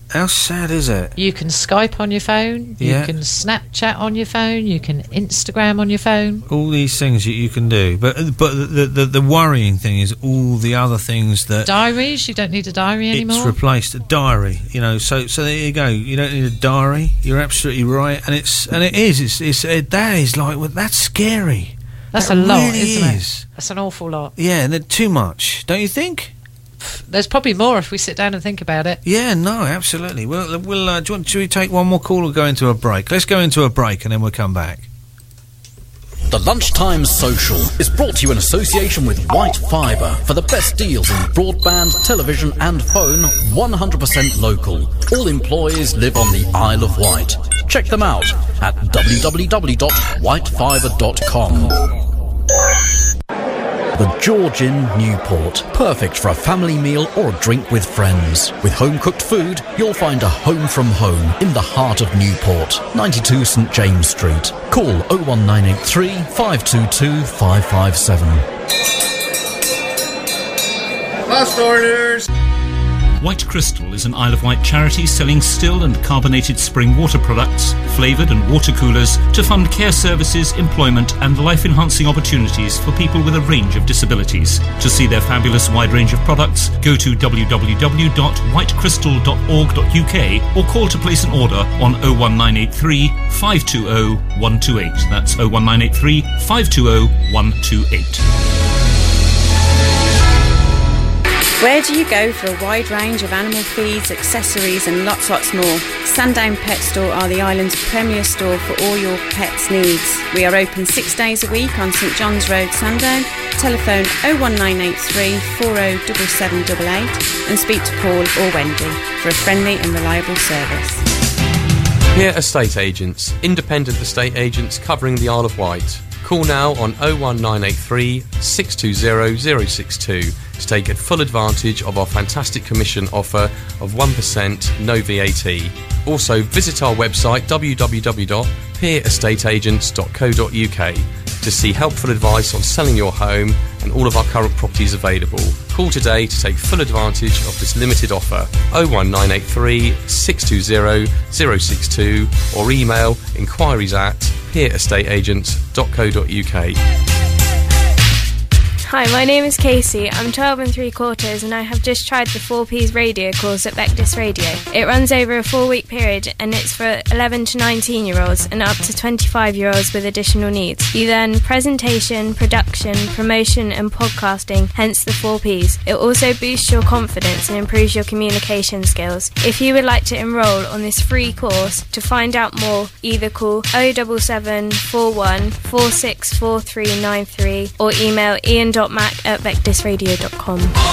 How sad is it?
You can Skype on your phone.
Yeah.
You can Snapchat on your phone. You can Instagram on your phone.
All these things that you can do, but but the the, the worrying thing is all the other things that
Diaries. You don't need a diary anymore.
it's replaced. A diary, you know. So so there you go. You don't need a diary. You're absolutely right, and it's and it is. It's it's it, that is like well, that's scary.
That's
That
a lot,
really
isn't
is.
it? That's an awful lot.
Yeah, and they're too much, don't you think?
There's probably more if we sit down and think about it.
Yeah, no, absolutely. Well, we'll. Uh, do you want, should we take one more call or go into a break? Let's go into a break and then we'll come back.
The Lunchtime Social is brought to you in association with White Fibre for the best deals in broadband, television and phone, one hundred percent local. All employees live on the Isle of Wight. Check them out at w w w dot white fibre dot com. The George Inn, Newport. Perfect for a family meal or a drink with friends. With home-cooked food, you'll find a home from home in the heart of Newport. ninety-two St James Street. Call oh one nine eight three, five two two, five five seven.
Last orders!
White Crystal is an Isle of Wight charity selling still and carbonated spring water products, flavoured and water coolers to fund care services, employment and life-enhancing opportunities for people with a range of disabilities. To see their fabulous wide range of products, go to w w w dot white crystal dot org dot u k or call to place an order on oh one nine eight three, five two oh, one two eight. That's oh one nine eight three, five two oh, one two eight.
Where do you go for a wide range of animal feeds, accessories and lots lots more? Sandown Pet Store are the island's premier store for all your pets' needs. We are open six days a week on St John's Road, Sandown. Telephone oh one nine eight three, four oh seven seven eight eight and speak to Paul or Wendy for a friendly and reliable service.
Peer Estate Agents, independent estate agents covering the Isle of Wight. Call now on oh one nine eight three, six two oh, oh six two to take full advantage of our fantastic commission offer of one percent no V A T. Also visit our website w w w dot peer estate agents dot co dot u k to see helpful advice on selling your home and all of our current properties available. Call today to take full advantage of this limited offer. oh one nine eight three, six two oh, oh six two or email inquiries at peer estate agents dot co dot u k.
Hi, my name is Casey. I'm twelve and three quarters and I have just tried the four P's radio course at Vectis Radio. It runs over a four week period and it's for eleven to nineteen year olds and up to twenty-five year olds with additional needs. You learn presentation, production, promotion and podcasting, hence the four P's. It also boosts your confidence and improves your communication skills. If you would like to enrol on this free course, to find out more, either call oh seven seven four one, four six four three nine three or email ian dot mac at vectis radio dot com.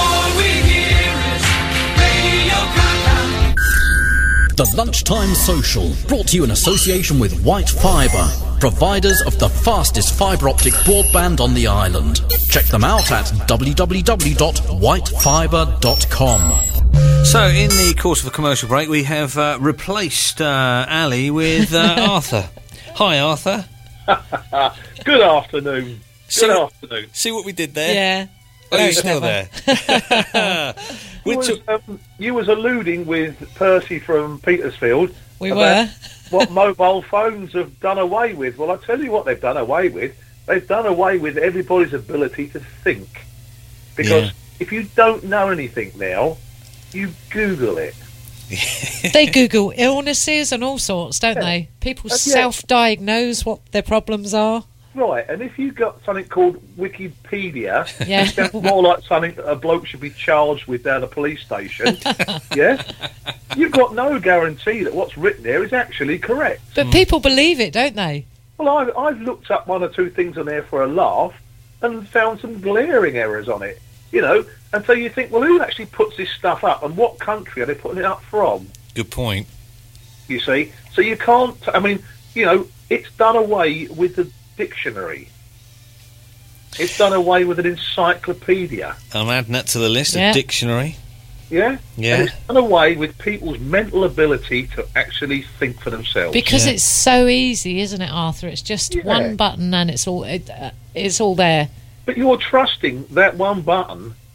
The Lunchtime Social, brought to you in association with White Fibre, providers of the fastest fibre optic broadband on the island. Check them out at w w w dot white fibre dot com.
So, in the course of a commercial break, we have uh, replaced uh, Ali with uh, Arthur. Hi, Arthur.
Good afternoon.
See
Good
what,
afternoon.
see what we did there?
Yeah.
Oh,
Very
you're still
clever.
there.
You was, um, you was alluding with Percy from Petersfield.
We
about
were.
what mobile phones have done away with. Well, I'll tell you what they've done away with. They've done away with everybody's ability to think. Because
Yeah.
if you don't know anything now, you Google it.
They Google illnesses and all sorts, don't
Yeah.
they? People
Uh, yeah.
self-diagnose what their problems are.
Right, and if you got something called Wikipedia,
Yeah.
it sounds more like something that a bloke should be charged with down a police station, yeah? You've got no guarantee that what's written there is actually correct.
But people believe it, don't they?
Well, I've, I've looked up one or two things on there for a laugh and found some glaring errors on it, you know? And so you think, well, who actually puts this stuff up and what country are they putting it up from,
Good point.
you see? So you can't, I mean, you know, it's done away with the dictionary. It's done away with an encyclopedia.
I'm adding that to the list,
Yeah.
a dictionary.
Yeah?
Yeah.
And it's done away with people's mental ability to actually think for themselves.
Because
Yeah.
it's so easy, isn't it, Arthur? It's just
Yeah.
one button and it's all it, uh, it's all there.
But you're trusting that one button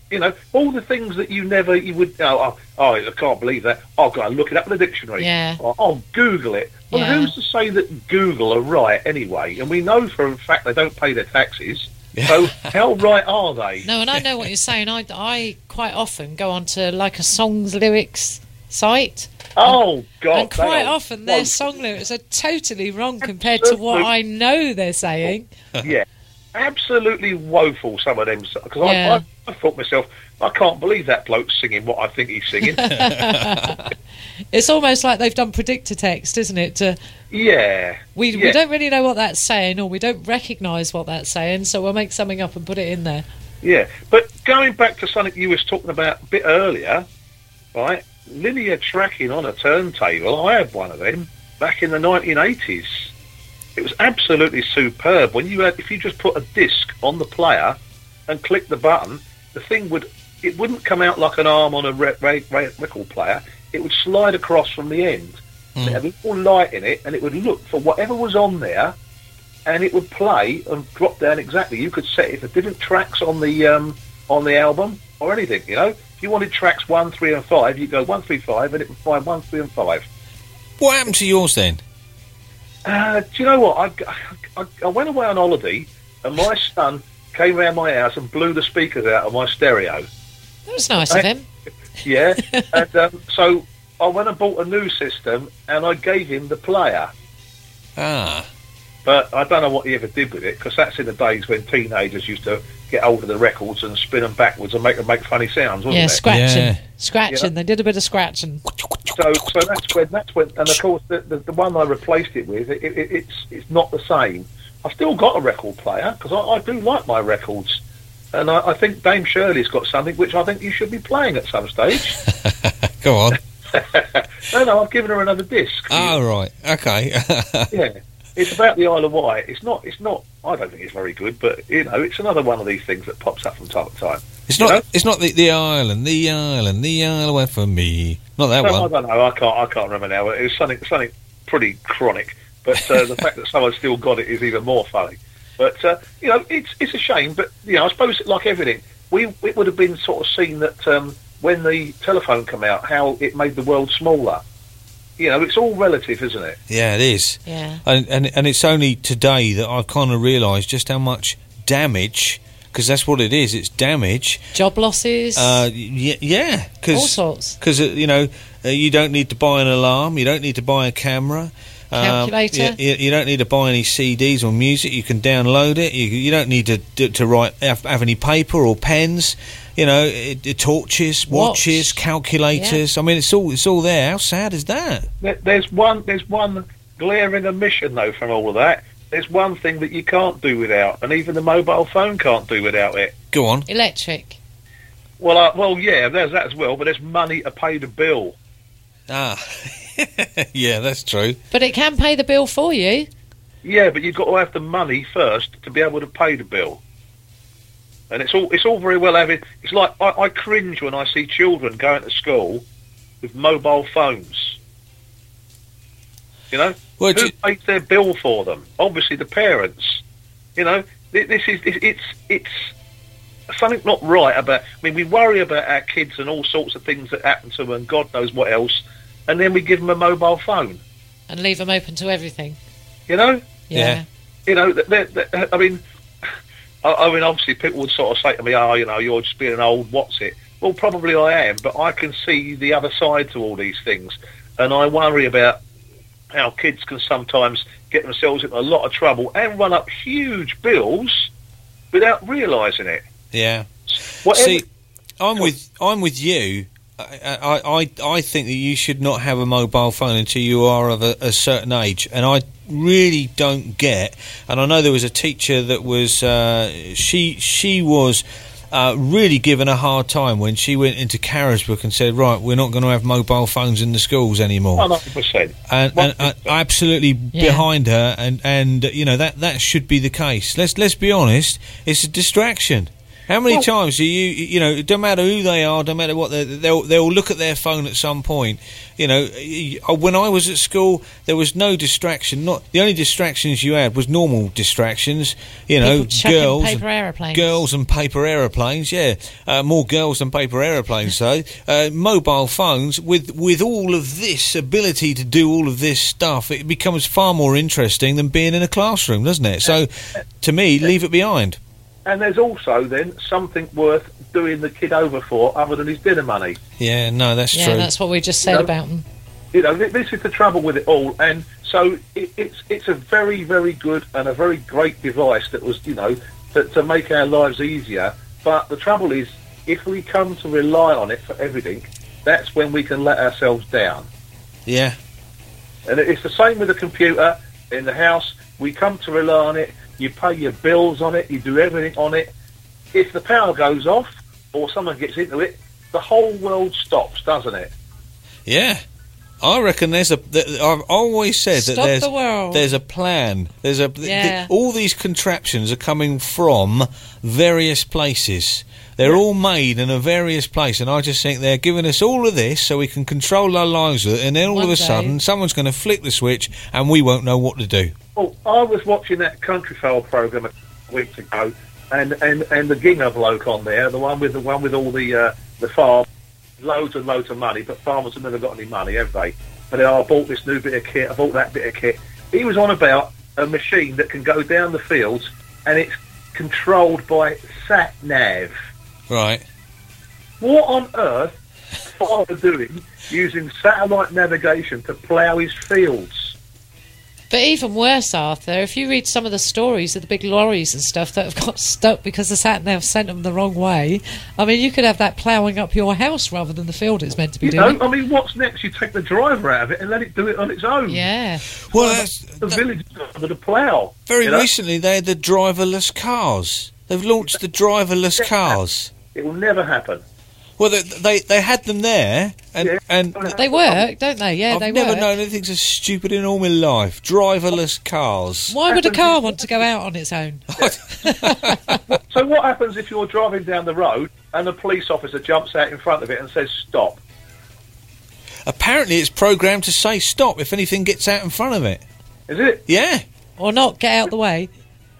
You know, all the things that you never, you would, oh, oh, oh I can't believe that. I've got to look it up in the dictionary.
Yeah.
Or, I'll Google it. Well,
Yeah.
who's to say that Google are right anyway? And we know for a fact they don't pay their taxes. So how right are they?
No, and I know what you're saying. I, I quite often go onto like a song's lyrics site.
Oh, God.
And quite
they are
often their
woeful.
song lyrics are totally wrong compared to what I know they're saying.
Yeah. Absolutely woeful, some of them. Because
Yeah.
I, I, I thought myself, I can't believe that bloke's singing what I think he's singing.
It's almost like they've done predictor text, isn't it? To,
yeah.
we,
yeah.
we don't really know what that's saying, or we don't recognise what that's saying, so we'll make something up and put it in there.
Yeah. But going back to something you was talking about a bit earlier, right? Linear tracking on a turntable, I had one of them back in the nineteen eighties. It was absolutely superb. When you had, if you just put a disc on the player and click the button, the thing would, it wouldn't come out like an arm on a re- re- re- record player. It would slide across from the end.
Mm.
It had a little light in it, and it would look for whatever was on there, and it would play and drop down exactly. You could set it for different tracks on the um, on the album or anything. You know, if you wanted tracks one, three, and five, you go one, three, five, and it would find one, three, and five.
What happened to yours then?
Uh, do you know what? I, I, I went away on holiday, and my son came round my house and blew the speakers out of my stereo.
That was nice of him.
Yeah, and um, so I went and bought a new system, and I gave him the player.
Ah.
But I don't know what he ever did with it, because that's in the days when teenagers used to get hold of the records and spin them backwards and make them make funny sounds, wasn't
Yeah,
it?
scratching.
Yeah.
Scratching.
Yeah.
They did a bit of scratching.
So, so that's when that's when, and of course the, the, the one I replaced it with, it, it, it's it's not the same. I've still got a record player because I, I do like my records, and I, I think Dame Shirley's got something which I think you should be playing at some stage.
Go on.
No, no, I've given her another disc.
Oh, right. Okay.
Yeah, it's about the Isle of Wight. It's not. It's not. I don't think it's very good, but you know, it's another one of these things that pops up from time to time.
It's
You
not.
know?
It's not the, the island. The island. The island went for me. Not that
No,
one.
I don't know. I can't. I can't remember now. It was something. Something pretty chronic. But uh, the fact that someone's still got it is even more funny. But uh, you know, it's it's a shame. But you know, I suppose like everything, we it would have been sort of seen that um, when the telephone came out, how it made the world smaller. You know, it's all relative, isn't it?
Yeah, it is.
Yeah.
And and and it's only today that I've kind of realised just how much damage, because that's what it is. It's damage.
Job losses.
Uh, y- yeah, cause,
all sorts.
Because uh, you know, uh, you don't need to buy an alarm. You don't need to buy a camera.
Calculator.
Um, you, you don't need to buy any C Ds or music. You can download it. You, you don't need to to, to write have, have any paper or pens. You know, it, it, torches,
Watch.
watches, calculators. I mean, it's all it's all there. How sad is that?
There, there's one. There's one glaring omission though from all of that. There's one thing that you can't do without, and even the mobile phone can't do without it.
Go on.
Electric.
Well, uh, well, yeah, there's that as well. But there's money to pay the bill.
Ah, yeah, that's true.
But it can pay the bill for you.
Yeah, but you've got to have the money first to be able to pay the bill. And it's all it's all very well having. It's like I, I cringe when I see children going to school with mobile phones. You know,
Well,
who
do-
pays their bill for them? Obviously, the parents. You know, this, this is it, it's it's something not right about. I mean, we worry about our kids and all sorts of things that happen to them, and God knows what else, and then we give them a mobile phone.
And leave them open to everything.
You know.
Yeah.
You know, they're, they're, I mean, I, I mean, obviously, people would sort of say to me, "Oh, you know, you're just being an old what's it." Well, probably I am, but I can see the other side to all these things, and I worry about how kids can sometimes get themselves into a lot of trouble and run up huge bills without realising it.
Yeah.
Whatever-
See, I'm with I'm with you. I, I I I think that you should not have a mobile phone until you are of a, a certain age, and I really don't get. And I know there was a teacher that was uh, she she was. Uh, really given a hard time when she went into Carisbrooke and said, right, we're not going to have mobile phones in the schools anymore.
one hundred percent.
And, and uh, absolutely
Yeah.
behind her, and and uh, you know that that should be the case. Let's let's be honest, it's a distraction. How many
Well-
times do you, you know, it don't matter who they are, don't matter what, they're- they'll they'll look at their phone at some point. You know, y- y- when I was at school, there was no distraction. Not the only distractions you had was normal distractions. You know,
People chucking
girls,
paper aeroplanes.
girls and paper aeroplanes. Yeah, uh, more girls than paper aeroplanes. So, uh, mobile phones with with all of this ability to do all of this stuff, it becomes far more interesting than being in a classroom, doesn't it? So, to me, leave it behind.
And there's also then something worth doing the kid over for other than his dinner money.
Yeah, no, that's
Yeah,
true.
that's what we just said
You know,
about them.
You know, th- this is the trouble with it all, and so it, it's it's a very, very good and a very great device that was, you know, to, to make our lives easier. But the trouble is, if we come to rely on it for everything, that's when we can let ourselves down.
Yeah.
And it's the same with a computer in the house. We come to rely on it. You pay your bills on it. You do everything on it. If the power goes off or someone gets into it, the whole world stops, doesn't it?
Yeah. I reckon there's a. Th- I've always said
Stop
that there's
the world.
there's a plan. There's a. th-
Yeah.
th- all these contraptions are coming from various places. They're all made in a various place, and I just think they're giving us all of this so we can control our lives with it. And then all
One
of a
day.
sudden, someone's going to flick the switch, and we won't know what to do.
Well, I was watching that Countryfile programme a week ago, and, and, and the Ginger bloke on there, the one with the one with all the uh, the farm, loads and loads of money, but farmers have never got any money, have they? But oh, I bought this new bit of kit, I bought that bit of kit. He was on about a machine that can go down the fields, and it's controlled by sat nav.
Right.
What on earth is farmer doing using satellite navigation to plough his fields?
But even worse, Arthur, if you read some of the stories of the big lorries and stuff that have got stuck because the sat nav sent them the wrong way, I mean, you could have that ploughing up your house rather than the field it's meant to be
You
doing.
know, I mean, what's next? You take the driver out of it and let it do it on its own.
Yeah.
Well, that's,
The village is under the plough.
very
you know?
recently they had the driverless cars. They've launched the driverless cars.
It will never happen.
Well, they they, they had them there, and
Yeah.
and
They work, don't they? Yeah,
I've
they
never
work.
known anything so stupid in all my life. Driverless cars.
Why would a car want to go out on its own?
So what happens if you're driving down the road and a police officer jumps out in front of it and says stop?
Apparently, it's programmed to say stop if anything gets out in front of it.
Is it?
Yeah,
Or not, get out the way.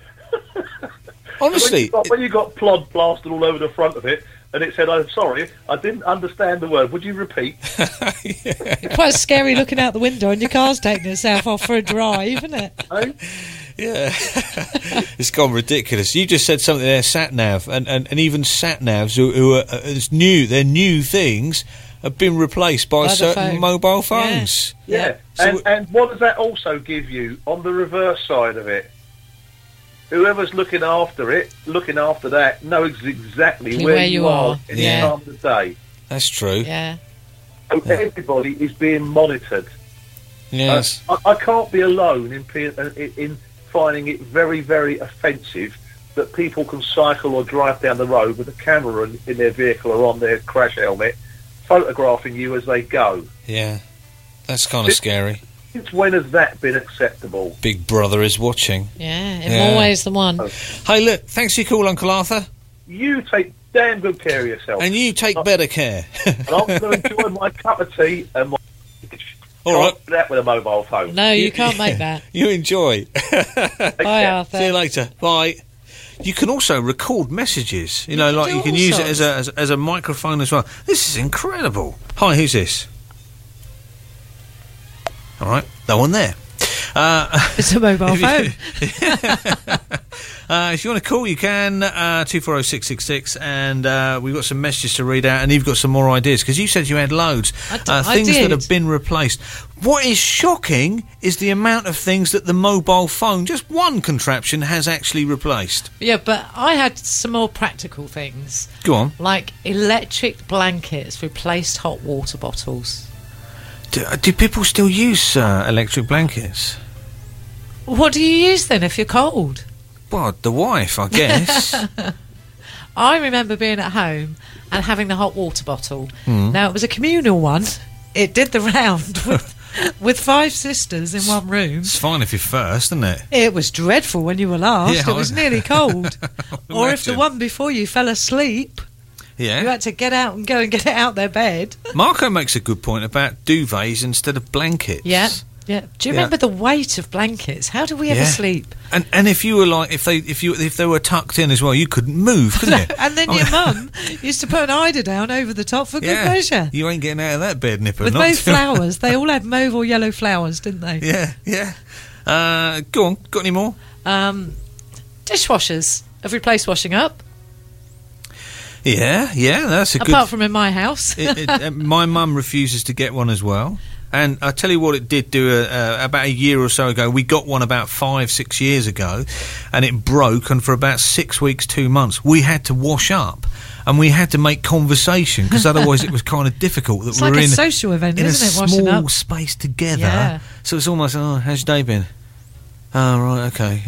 When
honestly.
you, got, when you got plod plastered all over the front of it and it said, I'm sorry, I didn't understand the word. Would you repeat?
Quite scary looking out the window and your car's taking itself off for a drive, isn't it?
Eh?
Yeah, it's gone ridiculous. You just said something there, sat nav, and, and, and even sat navs who, who are uh, it's new, they're new things, have been replaced by,
By the
certain
phone.
mobile phones.
Yeah.
So
and,
w-
and what does that also give you on the reverse side of it? Whoever's looking after it, looking after that, knows exactly
Exactly
where,
where
you
you
are
are.
in
Yeah.
the time of the day.
That's true.
Yeah.
So everybody is being monitored.
Yes.
Uh, I, I can't be alone in, pe- in in finding it very, very offensive that people can cycle or drive down the road with a camera in, in their vehicle or on their crash helmet, photographing you as they go.
Yeah. That's kind of scary.
Since when has that been acceptable?
Big Brother is watching.
Yeah, in
Yeah.
more ways than one.
Hey, look, thanks for your call, Uncle Arthur.
You take damn good care of yourself.
And you take better care.
And I'm going to enjoy my cup of tea and my...
All
Can't
right.
do that with a mobile phone.
No, you can't make that.
You enjoy.
Bye,
care.
Arthur.
See you later. Bye. You can also record messages. You know,
can
like
do
you can
all
use it
sorts.
as a as, as a microphone as well. This is incredible. Hi, who's this? All right, no one there. Uh,
It's a mobile phone.
uh, if you want to call, you can uh, two four zero six six six, and uh, we've got some messages to read out, and you've got some more ideas because you said you had loads
I d-
uh,
I
things that
did.
have been replaced. What is shocking is the amount of things that the mobile phone, just one contraption, has actually replaced.
Yeah, but I had some more practical things,
Go on.
like electric blankets replaced hot water bottles.
Do, uh, do people still use uh, electric blankets?
What do you use then if you're cold?
Well, the wife, I guess.
I remember being at home and having the hot water bottle.
Hmm.
Now, it was a communal one. It did the round with with five sisters in one room.
It's fine if you're first, isn't it?
It was dreadful when you were last.
Yeah,
it was
I-
nearly cold. Or if the
Imagine.
one before you fell asleep,
Yeah.
you had to get out and go and get it out their bed.
Marco makes a good point about duvets instead of blankets.
Yeah. Yeah. Do you
Yeah.
remember the weight of blankets? How do we ever
Yeah.
sleep?
And and if you were like if they if you if they were tucked in as well, you couldn't move, couldn't you?
And then
I
your
mean-
mum used to put an eider down over the top for good
Yeah.
measure.
You ain't getting out of that bed, Nipper.
With
not
both
till-
flowers. They all had mauve or yellow flowers, didn't they?
Yeah, yeah. Uh, go on. Got any more?
Um, dishwashers have replaced washing up,
Yeah, yeah. That's a good.
apart from in my house.
it, it, uh, my mum refuses to get one as well. And I tell you what, it did do uh, uh, about a year or so ago. We got one about five, six years ago, and it broke. And for about six weeks, two months, we had to wash up, and we had to make conversation because otherwise it was kind of difficult. That
It's
we
like
were
a
in
social event,
in
isn't
a
it, washing
small
up?
space together.
Yeah.
So it's almost, oh, how's your day been? Oh, right, okay.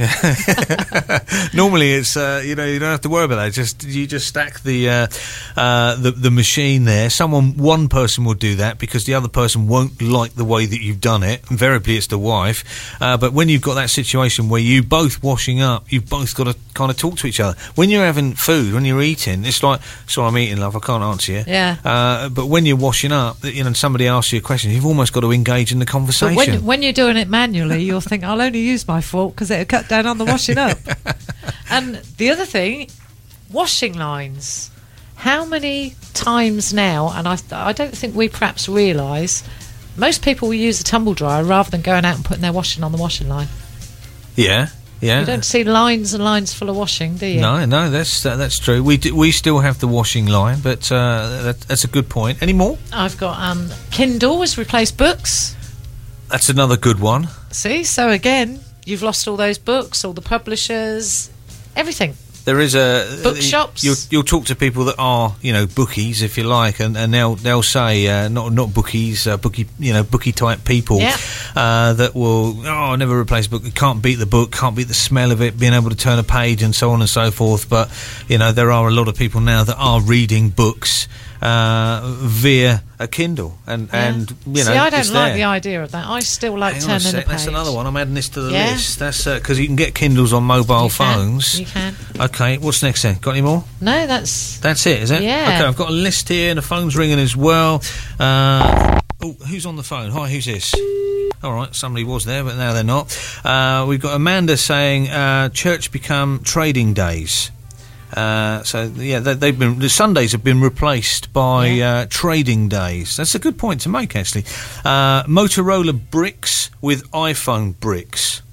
Normally, it's uh, you know you don't have to worry about that. Just you just stack the uh, uh, the the machine there. Someone, one person will do that because the other person won't like the way that you've done it. Invariably, it's the wife. Uh, but when you've got that situation where you both washing up, you've both got to kind of talk to each other. When you're having food, when you're eating, it's like, so I'm eating, love. I can't answer you.
Yeah.
Uh, but when you're washing up, you know, and somebody asks you a question, you've almost got to engage in the
But
conversation.
when, when you're doing it manually, you'll think, I'll only use my fork because it'll cut down on the washing up. And the other thing, washing lines. How many times now, and I, I don't think we perhaps realise, most people will use a tumble dryer rather than going out and putting their washing on the washing line.
Yeah, yeah.
You don't see lines and lines full of washing, do you?
No, no, that's uh, that's true. We do, we still have the washing line, but uh, that, that's a good point. Any more?
I've got um, Kindle has replaced books.
That's another good one.
See, so again, you've lost all those books, all the publishers, everything.
There is a
Bookshops.
You'll, you'll talk to people that are, you know, bookies, if you like, and, and they'll they'll say uh, not not bookies, uh, bookie, you know, bookie type people
Yeah.
uh, that will oh never replace a book. Can't beat the book, can't beat the smell of it, being able to turn a page and so on and so forth. But you know, there are a lot of people now that are reading books uh, via a Kindle, and
Yeah.
and you know,
See, I don't
it's
like
there.
the idea of that. I still like
Hang on a
turning the
sec,
page.
that's another one. I'm adding this to the
Yeah.
list. That's because you can get Kindles on mobile
You can,
phones.
you can.
Okay, what's next then? Got any more?
No, that's
That's it, is it?
Yeah.
Okay, I've got a list here, and the phone's ringing as well. Uh, oh, who's on the phone? Hi, who's this? All right, somebody was there, but now they're not. Uh, we've got Amanda saying uh, church become trading days. Uh, so yeah, they, they've been the Sundays have been replaced by uh, trading days. That's a good point to make, actually. Uh, Motorola bricks with iPhone bricks.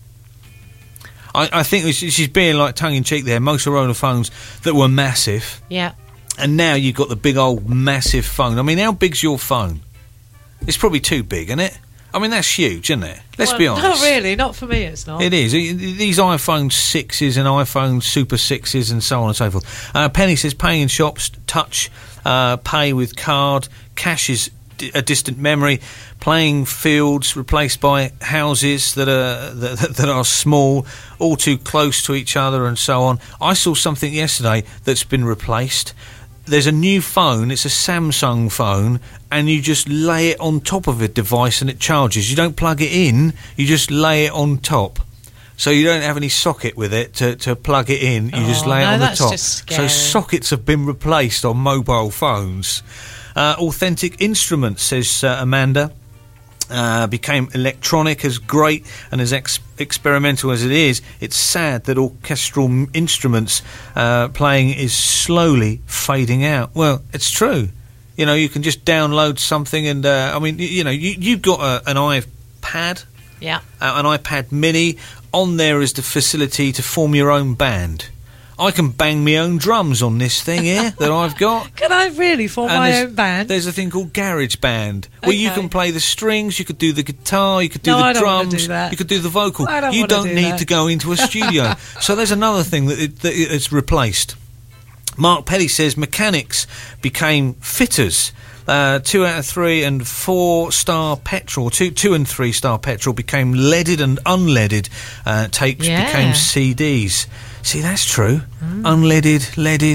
I, I think she's she's being like tongue in cheek there. Motorola phones that were massive,
yeah.
and now you've got the big old massive phone. I mean, how big's your phone? It's probably too big, isn't it? I mean, that's huge, isn't it? Let's
Well,
be honest.
Not really, not for me. It's not.
It is. I- These iPhone sixes and iPhone Super sixes and so on and so forth. Uh, Penny says paying in shops, touch, uh, pay with card, cash is d- a distant memory, playing fields replaced by houses that are that, that are small, all too close to each other and so on. I saw something yesterday that's been replaced. There's a new phone, it's a Samsung phone, and you just lay it on top of a device and it charges. You don't plug it in, you just lay it on top. So you don't have any socket with it to, to plug it in, you just
Oh,
lay it
no,
on the
that's
top.
just
So
scary.
sockets have been replaced on mobile phones. Uh, Authentic Instruments, says uh, Amanda. Uh, became electronic, as great and as ex- experimental as it is. It's sad that orchestral m- instruments uh, playing is slowly fading out. Well, it's true. You know, you can just download something, and uh, I mean, y- you know, you, you've got a, an iPad,
Yeah.
uh, an iPad Mini. On there is the facility to form your own band. I can bang my own drums on this thing here that I've got.
Can I really form
And
my
there's-
own band?
There's a thing called GarageBand where you
Okay.
can play the strings, you could do the guitar, you could do
No,
the
I don't wanna
drums,
do that.
you could do the vocal.
I don't
you
wanna
don't
do
need
that.
to go into a studio. So there's another thing that, it, that it's replaced. Mark Petty says mechanics became fitters. Uh, two out of three and four star petrol, two two and three star petrol became leaded and unleaded. Uh, tapes
Yeah.
became C Ds. See, that's true.
Mm.
Unleaded, leaded.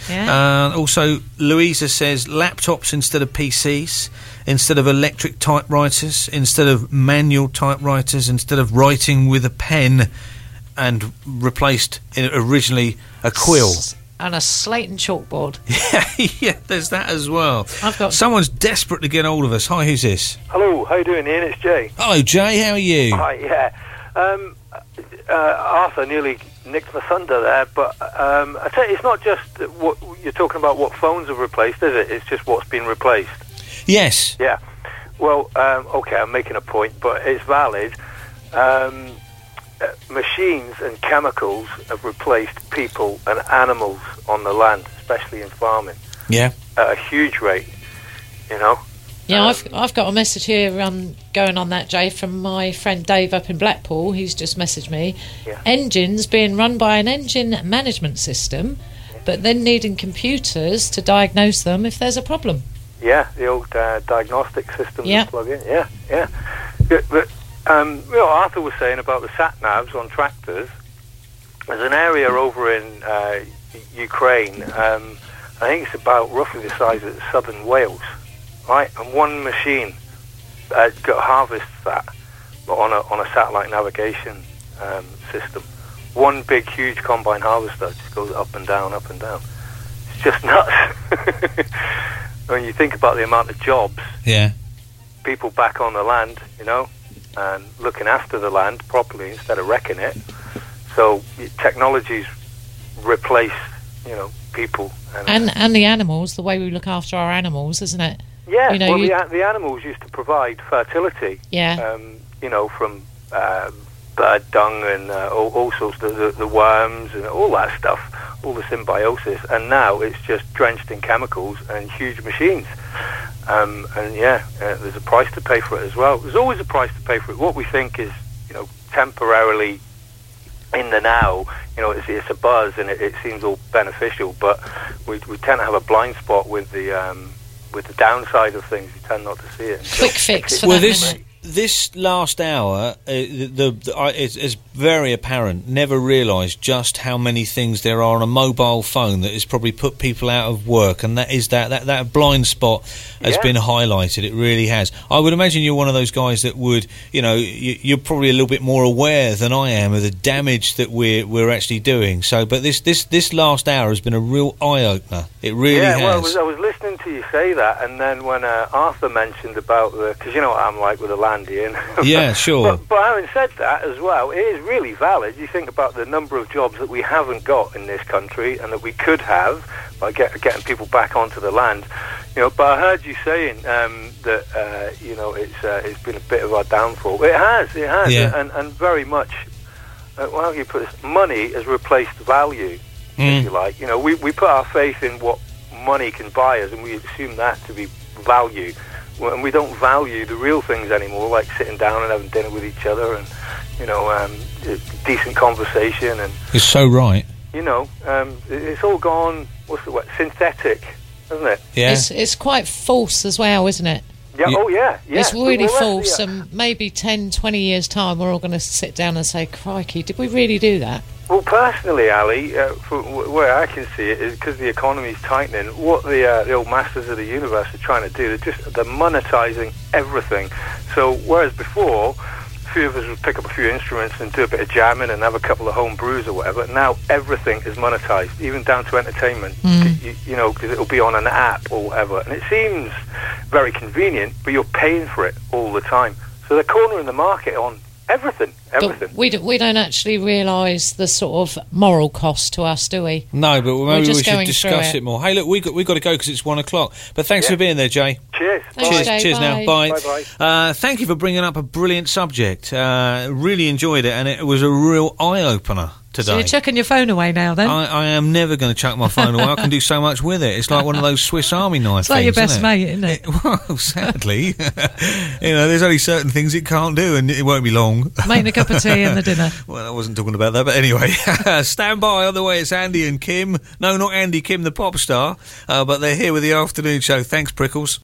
Yeah.
Uh, also, Louisa says laptops instead of P Cs, instead of electric typewriters, instead of manual typewriters, instead of writing with a pen, and replaced in originally a quill.
S- and a slate and chalkboard.
Yeah, yeah, there's that as well.
I've got.
Someone's desperate to get hold of us. Hi, who's this?
Hello, how you doing, Ian? It's Jay.
Hello, Jay. How are you?
Hi, yeah. Um, uh, Arthur nearly nicked my thunder there, but um, I tell you, it's not just what you're talking about. What phones have replaced, is it? It's just what's been replaced.
Yes.
Yeah. Well, um, okay, I'm making a point, but it's valid. Um, uh, machines and chemicals have replaced people and animals on the land, especially in farming,
Yeah.
at a huge rate. You know.
Yeah,
Um,
I've I've got a message here um, going on that, Jay, from my friend Dave up in Blackpool. He's just messaged me.
Yeah.
Engines being run by an engine management system, but then needing computers to diagnose them if there's a problem.
Yeah, the old uh, diagnostic system
Yeah.
to plug in. Yeah, yeah. But, but um, you know, Arthur was saying about the sat navs on tractors. There's an area over in uh, Ukraine. Um, I think it's about roughly the size of southern Wales, right? And one machine uh, got harvests that on a on a satellite navigation um, system. One big, huge combine harvester just goes up and down, up and down. It's just nuts. When you think about the amount of jobs,
Yeah.
people back on the land, you know, and looking after the land properly instead of wrecking it. So y- technology's replaced, you know, people. And,
And and the animals, the way we look after our animals, isn't it?
yeah,
you know,
well,
you-
the, a- the animals used to provide fertility.
Yeah.
Um, you know, from uh, bird dung and uh, all, all sorts of the, the worms and all that stuff, all the symbiosis. And now it's just drenched in chemicals and huge machines. Um, and yeah, uh, there's a price to pay for it as well. There's always a price to pay for it. What we think is, you know, temporarily in the now, you know, it's, it's a buzz and it, it seems all beneficial, but we, we tend to have a blind spot with the um, with the downside of things. We tend not to see it.
Quick fix for
Well,
that
this
minute.
this last hour, uh, the, the, the I, it's, it's very apparent. Never realised just how many things there are on a mobile phone that has probably put people out of work, and that is that that, that blind spot has
Yeah.
been highlighted. It really has. I would imagine you're one of those guys that would, you know, you, you're probably a little bit more aware than I am of the damage that we're we're actually doing. So, but this this this last hour has been a real eye opener. It really
yeah,
has.
well, I was, I was listening to you say that, and then when uh, Arthur mentioned about the, because you know what I'm like with the land, Ian.
Yeah, sure.
But, but having said that as well, it is really valid. You think about the number of jobs that we haven't got in this country and that we could have by get, getting people back onto the land. You know, but I heard you saying um, that uh, you know it's uh, it's been a bit of our downfall. It has, it has,
Yeah.
and and very much. Uh, well, how do you put this? Money has replaced value,
Mm.
if you like. You know, we we put our faith in what money can buy us, and we assume that to be value. And we don't value the real things anymore, like sitting down and having dinner with each other, and you know, um, decent conversation, and
It's so right.
you know, um, it- it's all gone. What's the word? Synthetic, isn't it?
Yeah.
It's it's quite false as well, isn't it?
Yeah.
Yeah.
Oh, yeah. Yeah.
It's really
Well, that's
false,
the-
and maybe ten, twenty years' time we're all going to sit down and say, crikey, did we really do that?
Well, personally, Ali, uh, for w- where I can see it is because the economy's tightening. What the uh, the old masters of the universe are trying to do, they're just they're monetizing everything. So whereas before, a few of us would pick up a few instruments and do a bit of jamming and have a couple of home brews or whatever, now everything is monetized, even down to entertainment.
Mm.
You, you know, because it'll be on an app or whatever, and it seems very convenient, but you're paying for it all the time. So they're cornering the market on everything, everything.
But we, do, we don't actually realise the sort of moral cost to us, do we?
No, but maybe we
just
should
going
discuss
through
it.
it.
more. Hey, look, we got we got to go because it's one o'clock. But thanks
Yeah.
for being there, Jay.
Cheers.
Thanks,
cheers,
Jay.
cheers. Now,
Bye.
bye.
Bye-bye.
Uh, thank you for bringing up a brilliant subject. Uh, really enjoyed it, and it was a real eye opener
So
today.
you're chucking your phone away now, then?
I, I am never going to chuck my phone away. I can do so much with it. It's like one of those Swiss Army knife
It's like
things,
your best
isn't
mate, isn't it?
it? Well, sadly, you know, there's only certain things it can't do, and it won't be long.
Making a cup of tea and the dinner.
Well, I wasn't talking about that, but anyway, stand by. On the way, it's Andy and Kim. No, not Andy, Kim, the pop star. Uh, but they're here with the afternoon show. Thanks, Prickles.